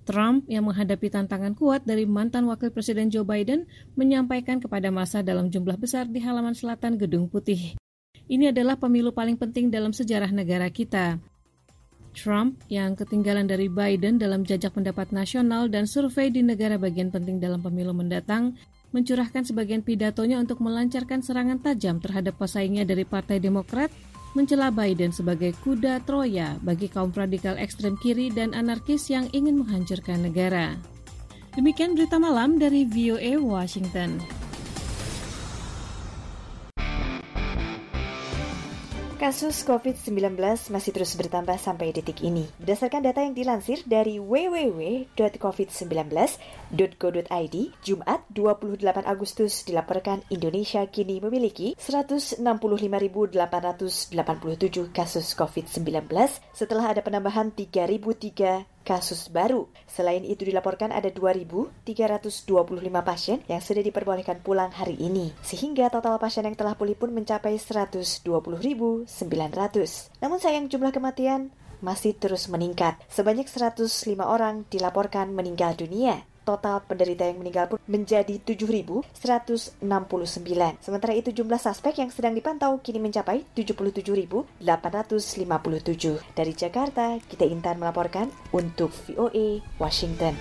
Trump yang menghadapi tantangan kuat dari mantan Wakil Presiden Joe Biden menyampaikan kepada massa dalam jumlah besar di halaman selatan Gedung Putih. Ini adalah pemilu paling penting dalam sejarah negara kita. Trump yang ketinggalan dari Biden dalam jajak pendapat nasional dan survei di negara bagian penting dalam pemilu mendatang, mencurahkan sebagian pidatonya untuk melancarkan serangan tajam terhadap pesaingnya dari Partai Demokrat, mencela Biden sebagai kuda Troya bagi kaum radikal ekstrem kiri dan anarkis yang ingin menghancurkan negara. Demikian berita malam dari V O A Washington. Kasus covid sembilan belas masih terus bertambah sampai detik ini. Berdasarkan data yang dilansir dari w w w dot covid sembilan belas dot go dot i d, Jumat dua puluh delapan Agustus dilaporkan Indonesia kini memiliki seratus enam puluh lima ribu delapan ratus delapan puluh tujuh kasus covid sembilan belas setelah ada penambahan tiga ribu tiga kasus baru. Selain itu dilaporkan ada dua ribu tiga ratus dua puluh lima pasien yang sudah diperbolehkan pulang hari ini, sehingga total pasien yang telah pulih pun mencapai seratus dua puluh ribu sembilan ratus. Namun sayang jumlah kematian masih terus meningkat. Sebanyak seratus lima orang dilaporkan meninggal dunia. Total penderita yang meninggal pun menjadi tujuh ribu seratus enam puluh sembilan. Sementara itu jumlah suspek yang sedang dipantau kini mencapai tujuh puluh tujuh ribu delapan ratus lima puluh tujuh. Dari Jakarta, Gita Intan melaporkan untuk V O A Washington.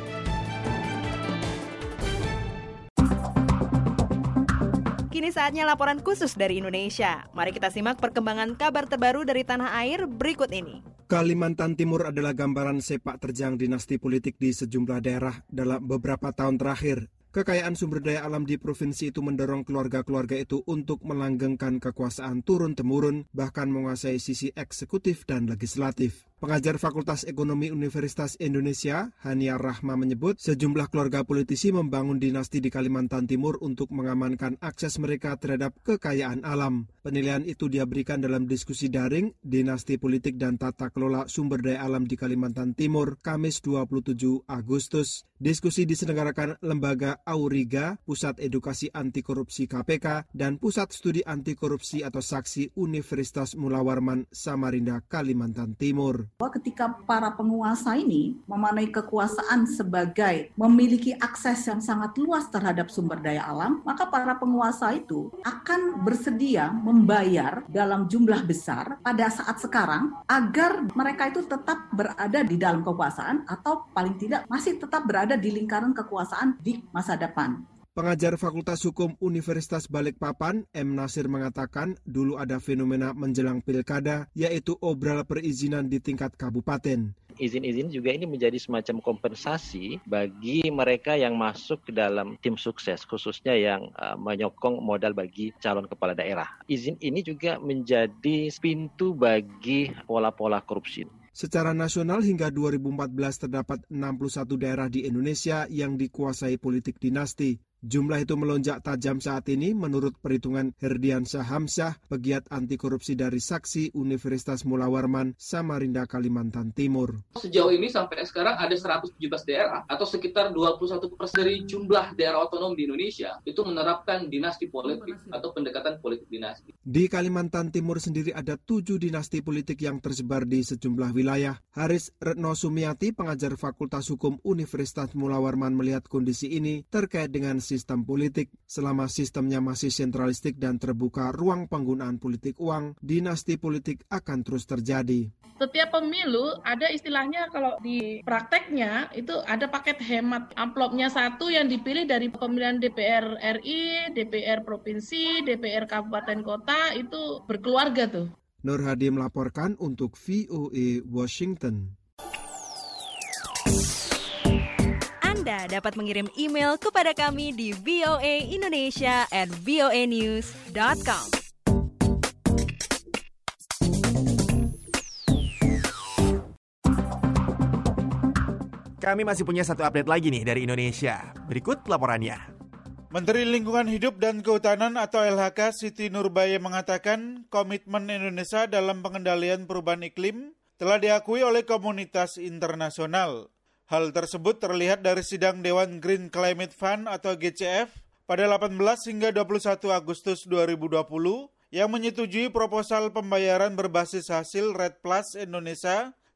Kini saatnya laporan khusus dari Indonesia. Mari kita simak perkembangan kabar terbaru dari tanah air berikut ini. Kalimantan Timur adalah gambaran sepak terjang dinasti politik di sejumlah daerah dalam beberapa tahun terakhir. Kekayaan sumber daya alam di provinsi itu mendorong keluarga-keluarga itu untuk melanggengkan kekuasaan turun-temurun, bahkan menguasai sisi eksekutif dan legislatif. Pengajar Fakultas Ekonomi Universitas Indonesia, Hania Rahma menyebut sejumlah keluarga politisi membangun dinasti di Kalimantan Timur untuk mengamankan akses mereka terhadap kekayaan alam. Penilaian itu dia berikan dalam diskusi daring Dinasti Politik dan Tata Kelola Sumber Daya Alam di Kalimantan Timur, Kamis dua puluh tujuh Agustus. Diskusi diselenggarakan Lembaga Auriga, Pusat Edukasi Anti Korupsi K P K, dan Pusat Studi Anti Korupsi atau Saksi Universitas Mula Warman, Samarinda, Kalimantan Timur. Ketika para penguasa ini memanai kekuasaan sebagai memiliki akses yang sangat luas terhadap sumber daya alam, maka para penguasa itu akan bersedia membayar dalam jumlah besar pada saat sekarang agar mereka itu tetap berada di dalam kekuasaan atau paling tidak masih tetap berada di lingkaran kekuasaan di masa depan. Pengajar Fakultas Hukum Universitas Balikpapan, M. Nasir mengatakan dulu ada fenomena menjelang pilkada, yaitu obral perizinan di tingkat kabupaten. Izin-izin juga ini menjadi semacam kompensasi bagi mereka yang masuk ke dalam tim sukses, khususnya yang uh, menyokong modal bagi calon kepala daerah. Izin ini juga menjadi pintu bagi pola-pola korupsi. Secara nasional hingga dua ribu empat belas terdapat enam puluh satu daerah di Indonesia yang dikuasai politik dinasti. Jumlah itu melonjak tajam saat ini menurut perhitungan Herdiansyah Hamsyah, pegiat anti korupsi dari Saksi Universitas Mula Warman, Samarinda, Kalimantan Timur. Sejauh ini sampai sekarang ada seratus tujuh belas daerah atau sekitar dua puluh satu persen dari jumlah daerah otonom di Indonesia itu menerapkan dinasti politik atau pendekatan politik dinasti. Di Kalimantan Timur sendiri ada tujuh dinasti politik yang tersebar di sejumlah wilayah. Haris Retno Sumiati, pengajar Fakultas Hukum Universitas Mula Warman, melihat kondisi ini terkait dengan sistem politik. Selama sistemnya masih sentralistik dan terbuka ruang penggunaan politik uang, dinasti politik akan terus terjadi. Setiap pemilu ada istilahnya kalau di prakteknya itu ada paket hemat. Amplopnya satu yang dipilih dari pemilihan D P R R I, D P R Provinsi, D P R Kabupaten Kota, itu berkeluarga tuh. Nur Hadi melaporkan untuk V O A Washington. Anda dapat mengirim email kepada kami di voaindonesia at voanews dot com. Kami masih punya satu update lagi nih dari Indonesia. Berikut laporannya. Menteri Lingkungan Hidup dan Kehutanan atau L H K Siti Nurbaya mengatakan komitmen Indonesia dalam pengendalian perubahan iklim telah diakui oleh komunitas internasional. Hal tersebut terlihat dari sidang Dewan Green Climate Fund atau G C F pada delapan belas hingga dua puluh satu Agustus dua ribu dua puluh yang menyetujui proposal pembayaran berbasis hasil R E D Plus Indonesia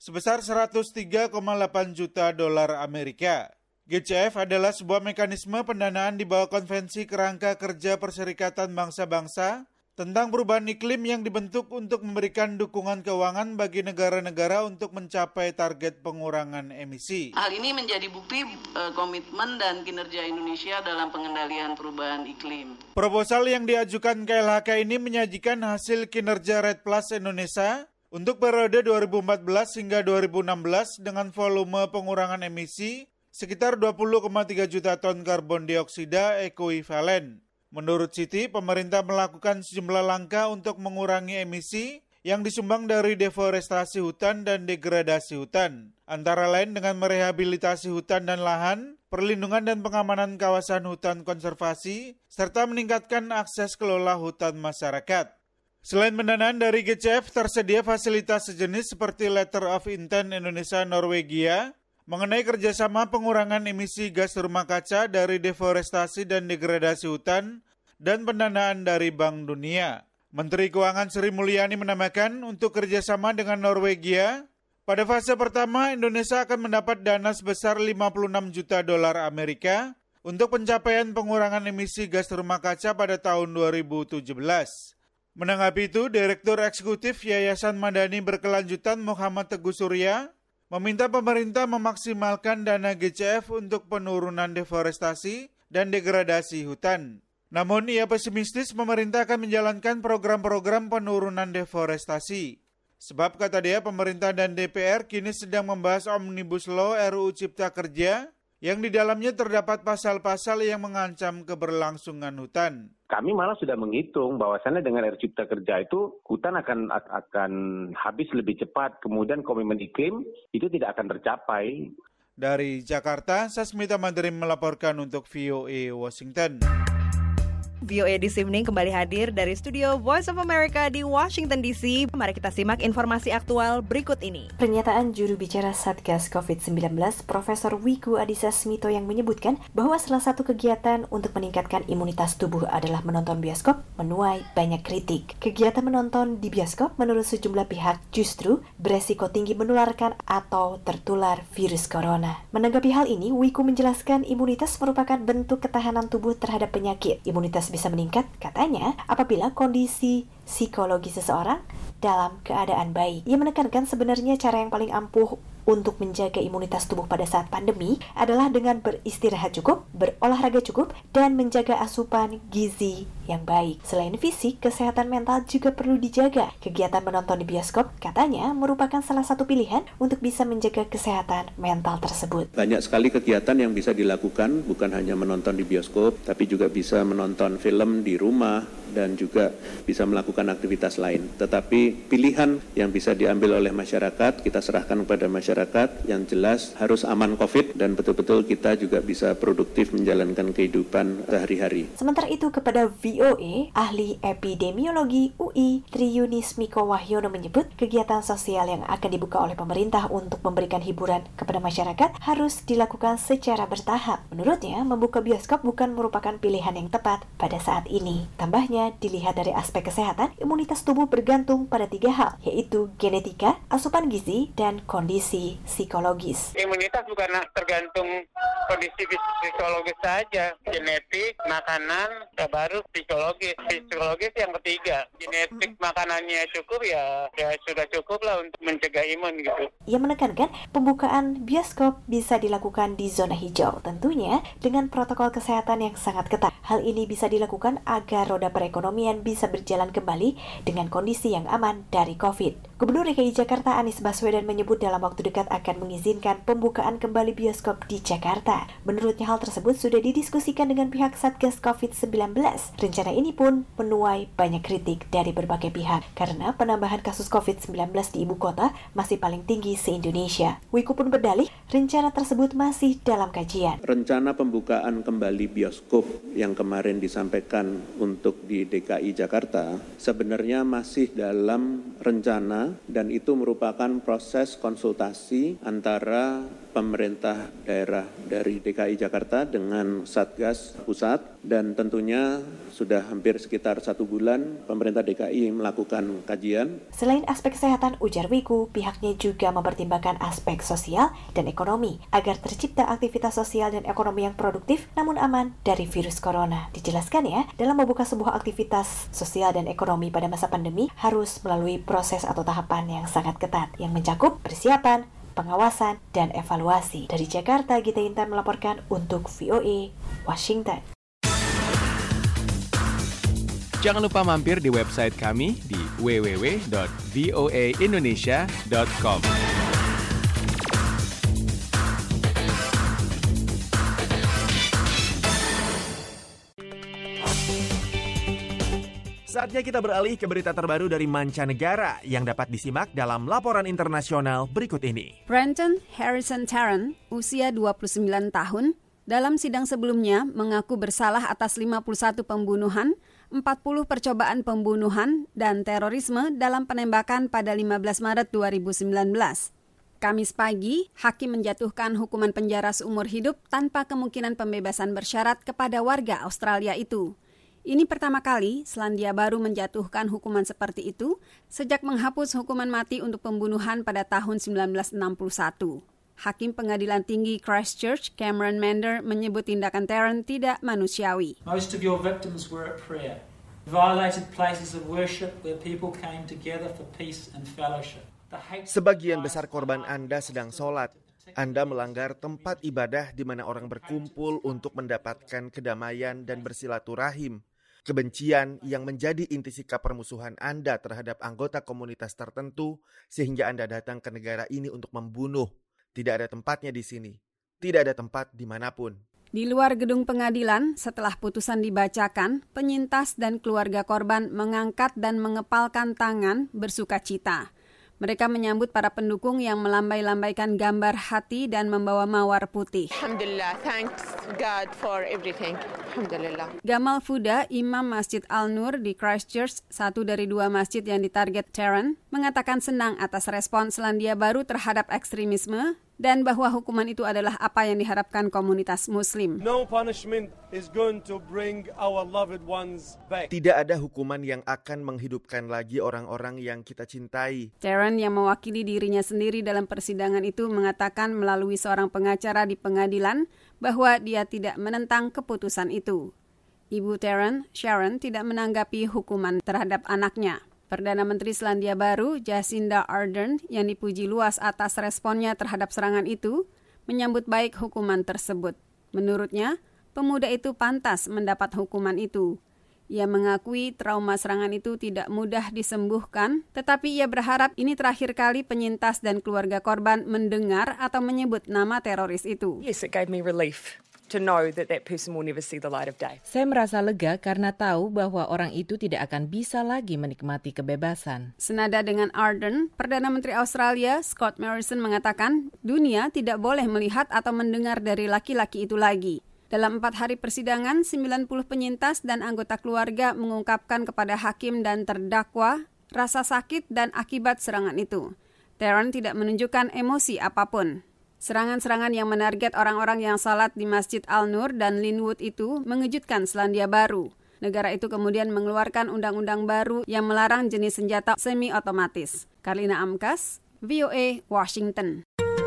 sebesar seratus tiga koma delapan juta dolar Amerika. G C F adalah sebuah mekanisme pendanaan di bawah Konvensi Kerangka Kerja Perserikatan Bangsa-Bangsa tentang perubahan iklim yang dibentuk untuk memberikan dukungan keuangan bagi negara-negara untuk mencapai target pengurangan emisi. Hal ini menjadi bukti uh, komitmen dan kinerja Indonesia dalam pengendalian perubahan iklim. Proposal yang diajukan K L H K ini menyajikan hasil kinerja Red Plus Indonesia untuk periode dua ribu empat belas hingga dua ribu enam belas dengan volume pengurangan emisi sekitar dua puluh koma tiga juta ton karbon dioksida ekuivalen. Menurut Siti, pemerintah melakukan sejumlah langkah untuk mengurangi emisi yang disumbang dari deforestasi hutan dan degradasi hutan, antara lain dengan merehabilitasi hutan dan lahan, perlindungan dan pengamanan kawasan hutan konservasi, serta meningkatkan akses kelola hutan masyarakat. Selain pendanaan dari G C F, tersedia fasilitas sejenis seperti Letter of Intent Indonesia Norwegia mengenai kerjasama pengurangan emisi gas rumah kaca dari deforestasi dan degradasi hutan dan pendanaan dari Bank Dunia. Menteri Keuangan Sri Mulyani menambahkan untuk kerjasama dengan Norwegia, pada fase pertama Indonesia akan mendapat dana sebesar lima puluh enam juta dolar Amerika untuk pencapaian pengurangan emisi gas rumah kaca pada tahun dua ribu tujuh belas. Menanggapi itu, Direktur Eksekutif Yayasan Madani Berkelanjutan Muhammad Teguh Surya meminta pemerintah memaksimalkan dana G C F untuk penurunan deforestasi dan degradasi hutan. Namun ia pesimistis pemerintah akan menjalankan program-program penurunan deforestasi. Sebab kata dia pemerintah dan D P R kini sedang membahas Omnibus Law R U U Cipta Kerja yang di dalamnya terdapat pasal-pasal yang mengancam keberlangsungan hutan. Kami malah sudah menghitung bahwasannya dengan R U U Cipta Kerja itu hutan akan akan habis lebih cepat, kemudian komitmen iklim itu tidak akan tercapai. Dari Jakarta, Sasmita Madrim melaporkan untuk V O A Washington. V O A This Evening kembali hadir dari studio Voice of America di Washington D C. Mari kita simak informasi aktual berikut ini. Pernyataan juru bicara Satgas covid sembilan belas, Profesor Wiku Adhisa Smito yang menyebutkan bahwa salah satu kegiatan untuk meningkatkan imunitas tubuh adalah menonton bioskop menuai banyak kritik. Kegiatan menonton di bioskop menurut sejumlah pihak justru beresiko tinggi menularkan atau tertular virus corona. Menanggapi hal ini, Wiku menjelaskan imunitas merupakan bentuk ketahanan tubuh terhadap penyakit. Imunitas bisa meningkat, katanya, apabila kondisi psikologi seseorang dalam keadaan baik. Ia menekankan sebenarnya cara yang paling ampuh untuk menjaga imunitas tubuh pada saat pandemi adalah dengan beristirahat cukup, berolahraga cukup, dan menjaga asupan gizi yang baik. Selain fisik, kesehatan mental juga perlu dijaga. Kegiatan menonton di bioskop, katanya, merupakan salah satu pilihan untuk bisa menjaga kesehatan mental tersebut. Banyak sekali kegiatan yang bisa dilakukan, bukan hanya menonton di bioskop, tapi juga bisa menonton film di rumah, dan juga bisa melakukan aktivitas lain. Tetapi pilihan yang bisa diambil oleh masyarakat, kita serahkan kepada masyarakat yang jelas harus aman COVID dan betul-betul kita juga bisa produktif menjalankan kehidupan sehari-hari. Sementara itu kepada V O A, ahli epidemiologi U I Triyunis Miko Wahyono menyebut kegiatan sosial yang akan dibuka oleh pemerintah untuk memberikan hiburan kepada masyarakat harus dilakukan secara bertahap. Menurutnya, membuka bioskop bukan merupakan pilihan yang tepat pada saat ini. Tambahnya, dilihat dari aspek kesehatan, imunitas tubuh bergantung pada tiga hal, yaitu genetika, asupan gizi, dan kondisi psikologis. Imunitas bukan tergantung kondisi psikologis saja, genetik, makanan, baru psikologis. Psikologis yang ketiga, genetik makanannya cukup ya, ya sudah cukup lah untuk mencegah imun gitu. Ia menekankan pembukaan bioskop bisa dilakukan di zona hijau, tentunya dengan protokol kesehatan yang sangat ketat. Hal ini bisa dilakukan agar roda perekonomian bisa berjalan kembali dengan kondisi yang aman dari COVID. Gubernur D K I Jakarta Anies Baswedan menyebut dalam waktu dekat akan mengizinkan pembukaan kembali bioskop di Jakarta. Menurutnya hal tersebut sudah didiskusikan dengan pihak Satgas covid sembilan belas. Rencana ini pun menuai banyak kritik dari berbagai pihak karena penambahan kasus covid sembilan belas di ibu kota masih paling tinggi se-Indonesia. Wiku pun berdalih rencana tersebut masih dalam kajian. Rencana pembukaan kembali bioskop yang kemarin disampaikan untuk di D K I Jakarta sebenarnya masih dalam rencana dan itu merupakan proses konsultasi antara pemerintah daerah dari D K I Jakarta dengan Satgas Pusat, dan tentunya sudah hampir sekitar satu bulan pemerintah D K I melakukan kajian. Selain aspek kesehatan, ujar Wiku, pihaknya juga mempertimbangkan aspek sosial dan ekonomi agar tercipta aktivitas sosial dan ekonomi yang produktif namun aman dari virus corona. Dijelaskan ya, dalam membuka sebuah aktivitas sosial dan ekonomi pada masa pandemi harus melalui proses atau tahapan yang sangat ketat yang mencakup persiapan, pengawasan, dan evaluasi. Dari Jakarta, Gita Intan melaporkan untuk V O A Washington. Jangan lupa mampir di website kami di w w w dot v o a indonesia dot com. Saatnya kita beralih ke berita terbaru dari mancanegara yang dapat disimak dalam laporan internasional berikut ini. Brenton Harrison Tarrant, usia dua puluh sembilan tahun, dalam sidang sebelumnya mengaku bersalah atas lima puluh satu pembunuhan, empat puluh percobaan pembunuhan, dan terorisme dalam penembakan pada lima belas Maret dua ribu sembilan belas. Kamis pagi, hakim menjatuhkan hukuman penjara seumur hidup tanpa kemungkinan pembebasan bersyarat kepada warga Australia itu. Ini pertama kali Selandia Baru menjatuhkan hukuman seperti itu sejak menghapus hukuman mati untuk pembunuhan pada tahun sembilan belas enam puluh satu. Hakim Pengadilan Tinggi Christchurch, Cameron Mander, menyebut tindakan Tarrant tidak manusiawi. Most of your victims were at prayer, violated places of worship where people came together for peace and fellowship. Sebagian besar korban Anda sedang sholat. Anda melanggar tempat ibadah di mana orang berkumpul untuk mendapatkan kedamaian dan bersilaturahim. Kebencian yang menjadi inti sikap permusuhan Anda terhadap anggota komunitas tertentu sehingga Anda datang ke negara ini untuk membunuh. Tidak ada tempatnya di sini. Tidak ada tempat dimanapun. Di luar gedung pengadilan, setelah putusan dibacakan, penyintas dan keluarga korban mengangkat dan mengepalkan tangan bersuka cita. Mereka menyambut para pendukung yang melambai-lambaikan gambar hati dan membawa mawar putih. Alhamdulillah, thanks God for everything. Alhamdulillah. Gamal Fuda, Imam Masjid Al-Nur di Christchurch, satu dari dua masjid yang ditarget Tarrant, mengatakan senang atas respon Selandia Baru terhadap ekstremisme dan bahwa hukuman itu adalah apa yang diharapkan komunitas Muslim. No punishment is going to bring our loved ones back. Tidak ada hukuman yang akan menghidupkan lagi orang-orang yang kita cintai. Tarrant yang mewakili dirinya sendiri dalam persidangan itu mengatakan melalui seorang pengacara di pengadilan bahwa dia tidak menentang keputusan itu. Ibu Tarrant, Sharon, tidak menanggapi hukuman terhadap anaknya. Perdana Menteri Selandia Baru, Jacinda Ardern, yang dipuji luas atas responnya terhadap serangan itu, menyambut baik hukuman tersebut. Menurutnya, pemuda itu pantas mendapat hukuman itu. Ia mengakui trauma serangan itu tidak mudah disembuhkan, tetapi ia berharap ini terakhir kali penyintas dan keluarga korban mendengar atau menyebut nama teroris itu. Yes, it gave me relief to know that that person will never see the light of day. Saya merasa lega karena tahu bahwa orang itu tidak akan bisa lagi menikmati kebebasan. Senada dengan Ardern, Perdana Menteri Australia Scott Morrison mengatakan dunia tidak boleh melihat atau mendengar dari laki-laki itu lagi. Dalam empat hari persidangan, sembilan puluh penyintas dan anggota keluarga mengungkapkan kepada hakim dan terdakwa rasa sakit dan akibat serangan itu. Tarrant tidak menunjukkan emosi apapun. Serangan-serangan yang menarget orang-orang yang salat di Masjid Al-Nur dan Linwood itu mengejutkan Selandia Baru. Negara itu kemudian mengeluarkan undang-undang baru yang melarang jenis senjata semi-otomatis. Karlina Amkas, V O A, Washington.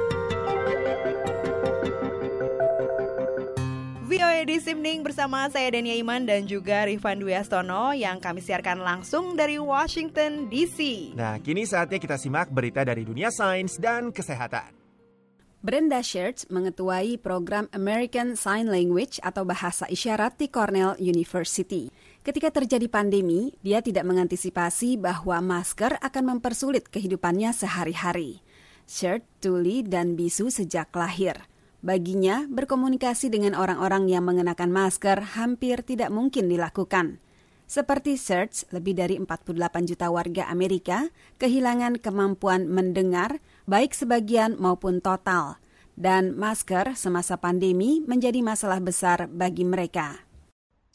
V O A This Evening bersama saya Dania Iman dan juga Rifan Dwi Astono yang kami siarkan langsung dari Washington D C. Nah, kini saatnya kita simak berita dari dunia sains dan kesehatan. Brenda Schertz mengetuai program American Sign Language atau bahasa isyarat di Cornell University. Ketika terjadi pandemi, dia tidak mengantisipasi bahwa masker akan mempersulit kehidupannya sehari-hari. Schertz tuli dan bisu sejak lahir. Baginya, berkomunikasi dengan orang-orang yang mengenakan masker hampir tidak mungkin dilakukan. Seperti Schertz, lebih dari empat puluh delapan juta warga Amerika kehilangan kemampuan mendengar, baik sebagian maupun total. Dan masker semasa pandemi menjadi masalah besar bagi mereka.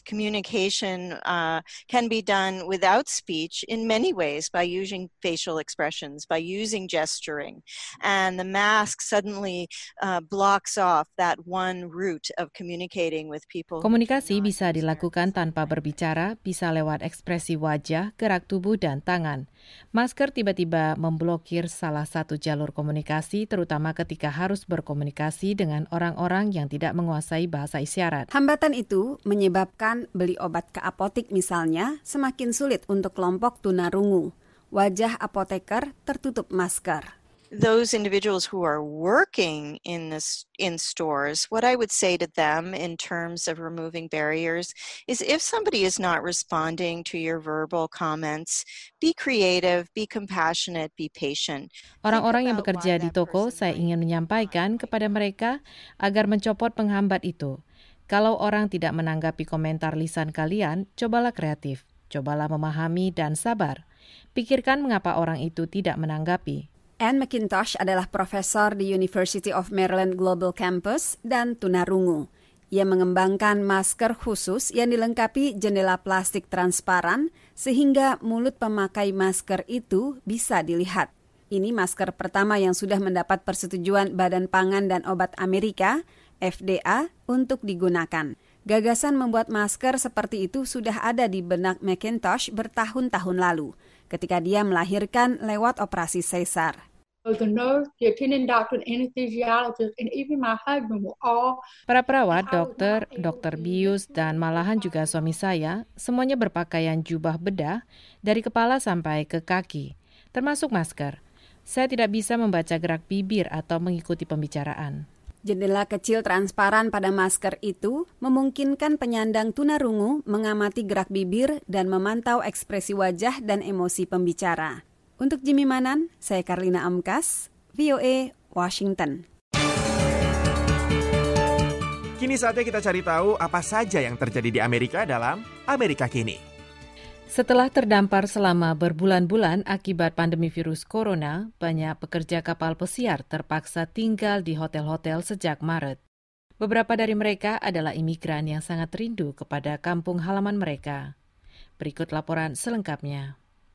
communication uh, can be done without speech in many ways by using facial expressions, by using gesturing. And the mask suddenly uh, blocks off that one route of communicating with people. Komunikasi bisa dilakukan tanpa berbicara, bisa lewat ekspresi wajah, gerak tubuh, dan tangan. Masker tiba-tiba memblokir salah satu jalur komunikasi, terutama ketika harus berkomunikasi dengan orang-orang yang tidak menguasai bahasa isyarat. Hambatan itu menyebabkan beli obat ke apotik misalnya semakin sulit untuk kelompok tunarungu. Wajah apoteker tertutup masker. Those individuals who are working in this in stores, what I would say to them in terms of removing barriers is if somebody is not responding to your verbal comments, be creative, be compassionate, be patient. Orang-orang yang bekerja di toko, saya ingin menyampaikan kepada mereka agar mencopot penghambat itu. Kalau orang tidak menanggapi komentar lisan kalian, cobalah kreatif, cobalah memahami dan sabar. Pikirkan mengapa orang itu tidak menanggapi. Anne McIntosh adalah profesor di University of Maryland Global Campus dan tunarungu. Ia mengembangkan masker khusus yang dilengkapi jendela plastik transparan sehingga mulut pemakai masker itu bisa dilihat. Ini masker pertama yang sudah mendapat persetujuan Badan Pangan dan Obat Amerika, F D A, untuk digunakan. Gagasan membuat masker seperti itu sudah ada di benak McIntosh bertahun-tahun lalu, ketika dia melahirkan lewat operasi sesar. The nurse, the attending doctor, anesthesiologist, and even my husband were all... Para perawat, dokter, dokter bius, dan malahan juga suami saya, semuanya berpakaian jubah bedah dari kepala sampai ke kaki, termasuk masker. Saya tidak bisa membaca gerak bibir atau mengikuti pembicaraan. Jendela kecil transparan pada masker itu memungkinkan penyandang tunarungu mengamati gerak bibir dan memantau ekspresi wajah dan emosi pembicara. Untuk Jimmy Manan, saya Karlina Amkas, V O A, Washington. Kini saatnya kita cari tahu apa saja yang terjadi di Amerika dalam Amerika Kini. Setelah terdampar selama berbulan-bulan akibat pandemi virus corona, banyak pekerja kapal pesiar terpaksa tinggal di hotel-hotel sejak Maret. Beberapa dari mereka adalah imigran yang sangat rindu kepada kampung halaman mereka. Berikut laporan selengkapnya.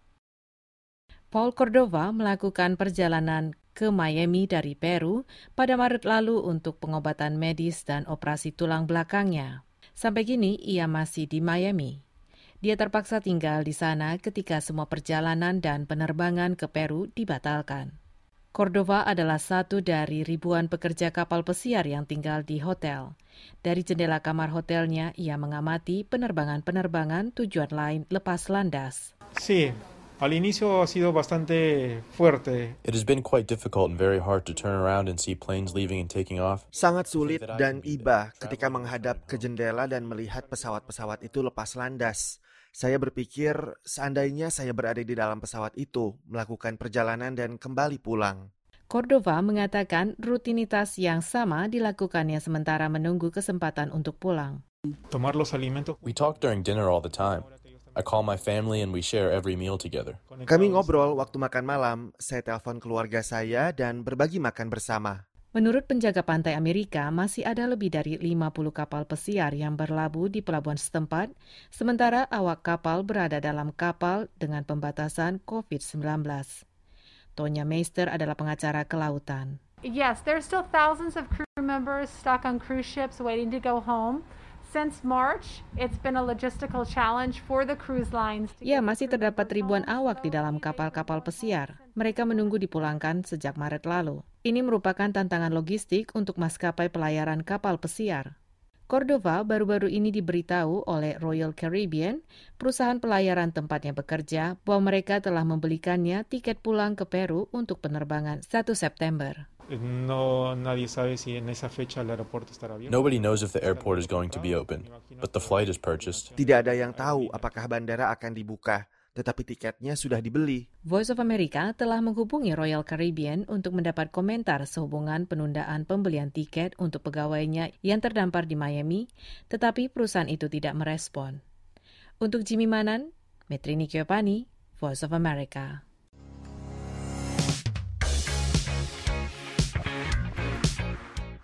Paul Cordova melakukan perjalanan ke Miami dari Peru pada Maret lalu untuk pengobatan medis dan operasi tulang belakangnya. Sampai kini ia masih di Miami. Dia terpaksa tinggal di sana ketika semua perjalanan dan penerbangan ke Peru dibatalkan. Cordova adalah satu dari ribuan pekerja kapal pesiar yang tinggal di hotel. Dari jendela kamar hotelnya, ia mengamati penerbangan-penerbangan tujuan lain lepas landas. Sí. Al inicio ha sido bastante fuerte. It has been quite difficult and very hard to turn around and see planes leaving and taking off. Sangat sulit dan iba ketika menghadap ke jendela dan melihat pesawat-pesawat itu lepas landas. Saya berpikir seandainya saya berada di dalam pesawat itu, melakukan perjalanan dan kembali pulang. Cordova mengatakan rutinitas yang sama dilakukannya sementara menunggu kesempatan untuk pulang. Tomar los alimentos. We talk during dinner all the time. I call my family and we share every meal together. Kami ngobrol waktu makan malam, saya telepon keluarga saya dan berbagi makan bersama. Menurut penjaga pantai Amerika, masih ada lebih dari lima puluh kapal pesiar yang berlabuh di pelabuhan setempat, sementara awak kapal berada dalam kapal dengan pembatasan covid sembilan belas. Tonya Meister adalah pengacara kelautan. Yes, there are still thousands of crew members stuck on cruise ships waiting to go home. Since March, it's been a logistical challenge for the cruise lines. Ya, masih terdapat ribuan awak di dalam kapal-kapal pesiar. Mereka menunggu dipulangkan sejak Maret lalu. Ini merupakan tantangan logistik untuk maskapai pelayaran kapal pesiar. Cordova baru-baru ini diberitahu oleh Royal Caribbean, perusahaan pelayaran tempatnya bekerja, bahwa mereka telah membelikannya tiket pulang ke Peru untuk penerbangan satu September. No, nadie sabe si en esa fecha el aeropuerto estará abierto. Nobody knows if the airport is going to be open, but the flight is purchased. Tidak ada yang tahu apakah bandara akan dibuka, tetapi tiketnya sudah dibeli. Voice of America telah menghubungi Royal Caribbean untuk mendapat komentar sehubungan penundaan pembelian tiket untuk pegawainya yang terdampar di Miami, tetapi perusahaan itu tidak merespon. Untuk Jimmy Manan, Metrini Kiopani, Voice of America. V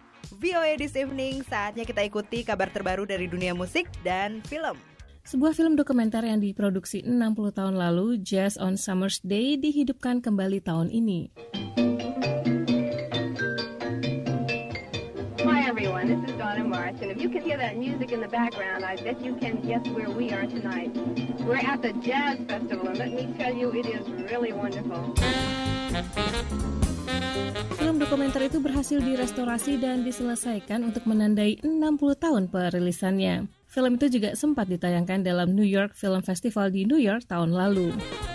V O A This Evening, saatnya kita ikuti kabar terbaru dari dunia musik dan film. Sebuah film dokumenter yang diproduksi enam puluh tahun lalu, Jazz on Summer's Day, dihidupkan kembali tahun ini. Hi everyone, this is Donna March, and if you can hear that music in the background, I bet you can guess where we are tonight. We're at the Jazz Festival, and let me tell you, it is really wonderful. Film dokumenter itu berhasil direstorasi dan diselesaikan untuk menandai enam puluh tahun perilisannya. Film itu juga sempat ditayangkan dalam New York Film Festival di New York tahun lalu.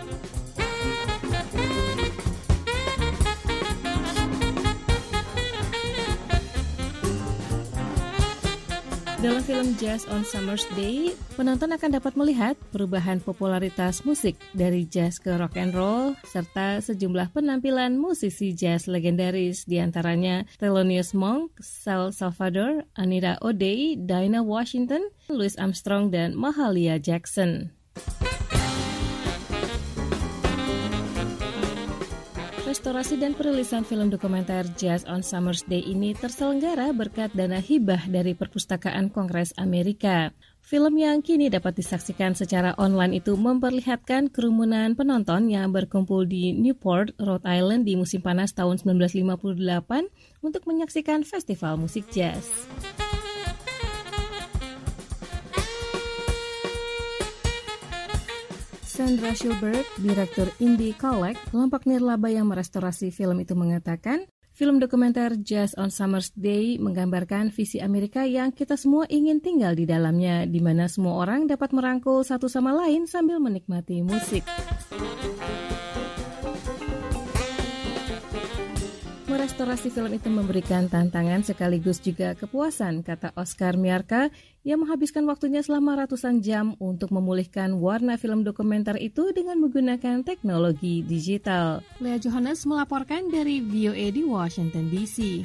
Dalam film Jazz on Summer's Day, penonton akan dapat melihat perubahan popularitas musik dari jazz ke rock and roll, serta sejumlah penampilan musisi jazz legendaris, diantaranya Thelonious Monk, Sal Salvador, Anita O'Day, Dinah Washington, Louis Armstrong, dan Mahalia Jackson. Restorasi dan perilisan film dokumenter Jazz on Summer's Day ini terselenggara berkat dana hibah dari Perpustakaan Kongres Amerika. Film yang kini dapat disaksikan secara online itu memperlihatkan kerumunan penonton yang berkumpul di Newport, Rhode Island di musim panas tahun sembilan belas lima puluh delapan untuk menyaksikan festival musik jazz. Sandra Schulberg, Direktur Indie Collect, kelompok nirlaba yang merestorasi film itu mengatakan, film dokumenter Jazz on Summer's Day menggambarkan visi Amerika yang kita semua ingin tinggal di dalamnya, di mana semua orang dapat merangkul satu sama lain sambil menikmati musik. Merestorasi film itu memberikan tantangan sekaligus juga kepuasan, kata Oscar Miarka, yang menghabiskan waktunya selama ratusan jam untuk memulihkan warna film dokumenter itu dengan menggunakan teknologi digital. Lea Johannes melaporkan dari V O A di Washington D C.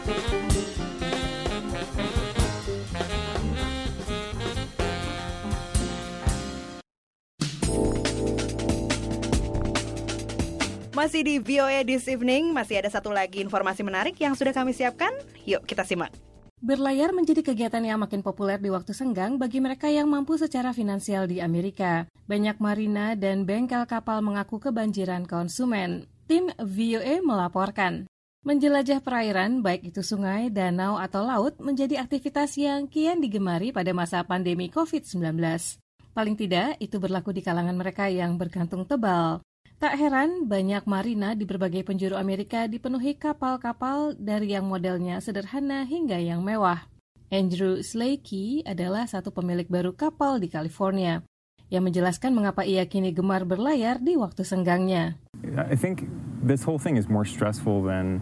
Masih di V O A This Evening, masih ada satu lagi informasi menarik yang sudah kami siapkan. Yuk kita simak. Berlayar menjadi kegiatan yang makin populer di waktu senggang bagi mereka yang mampu secara finansial di Amerika. Banyak marina dan bengkel kapal mengaku kebanjiran konsumen. Tim V O A melaporkan. Menjelajah perairan, baik itu sungai, danau, atau laut, menjadi aktivitas yang kian digemari pada masa pandemi covid sembilan belas. Paling tidak, itu berlaku di kalangan mereka yang bergantung tebal. Tak heran, banyak marina di berbagai penjuru Amerika dipenuhi kapal-kapal dari yang modelnya sederhana hingga yang mewah. Andrew Slakey adalah satu pemilik baru kapal di California, yang menjelaskan mengapa ia kini gemar berlayar di waktu senggangnya. I think this whole thing is more stressful than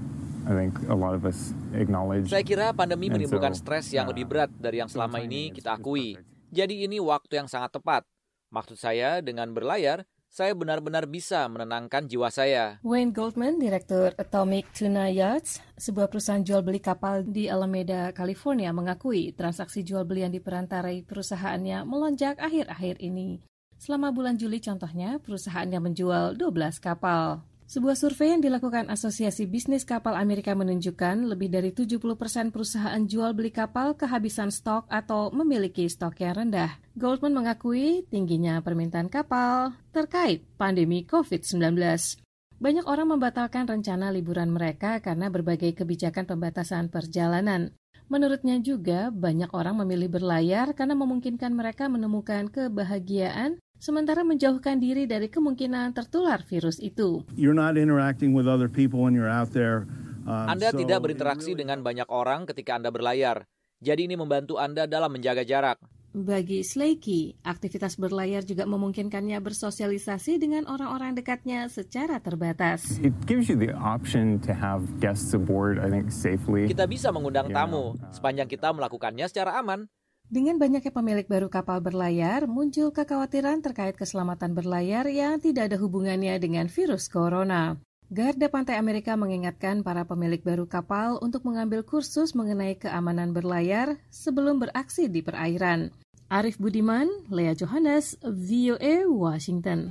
I think a lot of us acknowledge. Saya kira pandemi menimbulkan stres yang lebih berat dari yang selama ini kita akui. Jadi ini waktu yang sangat tepat. Maksud saya dengan berlayar, saya benar-benar bisa menenangkan jiwa saya. Wayne Goldman, Direktur Atomic Tuna Yachts, sebuah perusahaan jual-beli kapal di Alameda, California, mengakui transaksi jual-beli yang diperantarai perusahaannya melonjak akhir-akhir ini. Selama bulan Juli contohnya, perusahaannya menjual dua belas kapal. Sebuah survei yang dilakukan Asosiasi Bisnis Kapal Amerika menunjukkan lebih dari tujuh puluh persen perusahaan jual beli kapal kehabisan stok atau memiliki stok yang rendah. Goldman mengakui tingginya permintaan kapal terkait pandemi covid sembilan belas. Banyak orang membatalkan rencana liburan mereka karena berbagai kebijakan pembatasan perjalanan. Menurutnya juga, banyak orang memilih berlayar karena memungkinkan mereka menemukan kebahagiaan sementara menjauhkan diri dari kemungkinan tertular virus itu. You're not interacting with other people when you're out there. Um, Anda so tidak berinteraksi really... dengan banyak orang ketika Anda berlayar. Jadi ini membantu Anda dalam menjaga jarak. Bagi Slakey, aktivitas berlayar juga memungkinkannya bersosialisasi dengan orang-orang dekatnya secara terbatas. It gives you the option to have guests aboard, I think, safely. Kita bisa mengundang yeah. tamu, sepanjang kita melakukannya secara aman. Dengan banyaknya pemilik baru kapal berlayar, muncul kekhawatiran terkait keselamatan berlayar yang tidak ada hubungannya dengan virus corona. Garda Pantai Amerika mengingatkan para pemilik baru kapal untuk mengambil kursus mengenai keamanan berlayar sebelum beraksi di perairan. Arif Budiman, Lea Johannes, V O A, Washington.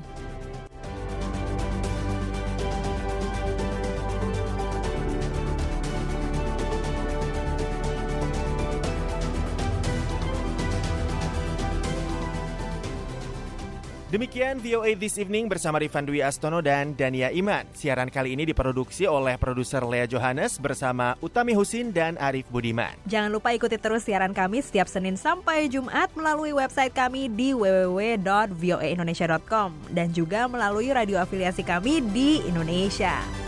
Demikian V O A This Evening bersama Rifan Dwi Astono dan Dania Iman. Siaran kali ini diproduksi oleh produser Lea Johannes bersama Utami Husin dan Arif Budiman. Jangan lupa ikuti terus siaran kami setiap Senin sampai Jumat melalui website kami di w w w dot v o a indonesia dot com dan juga melalui radio afiliasi kami di Indonesia.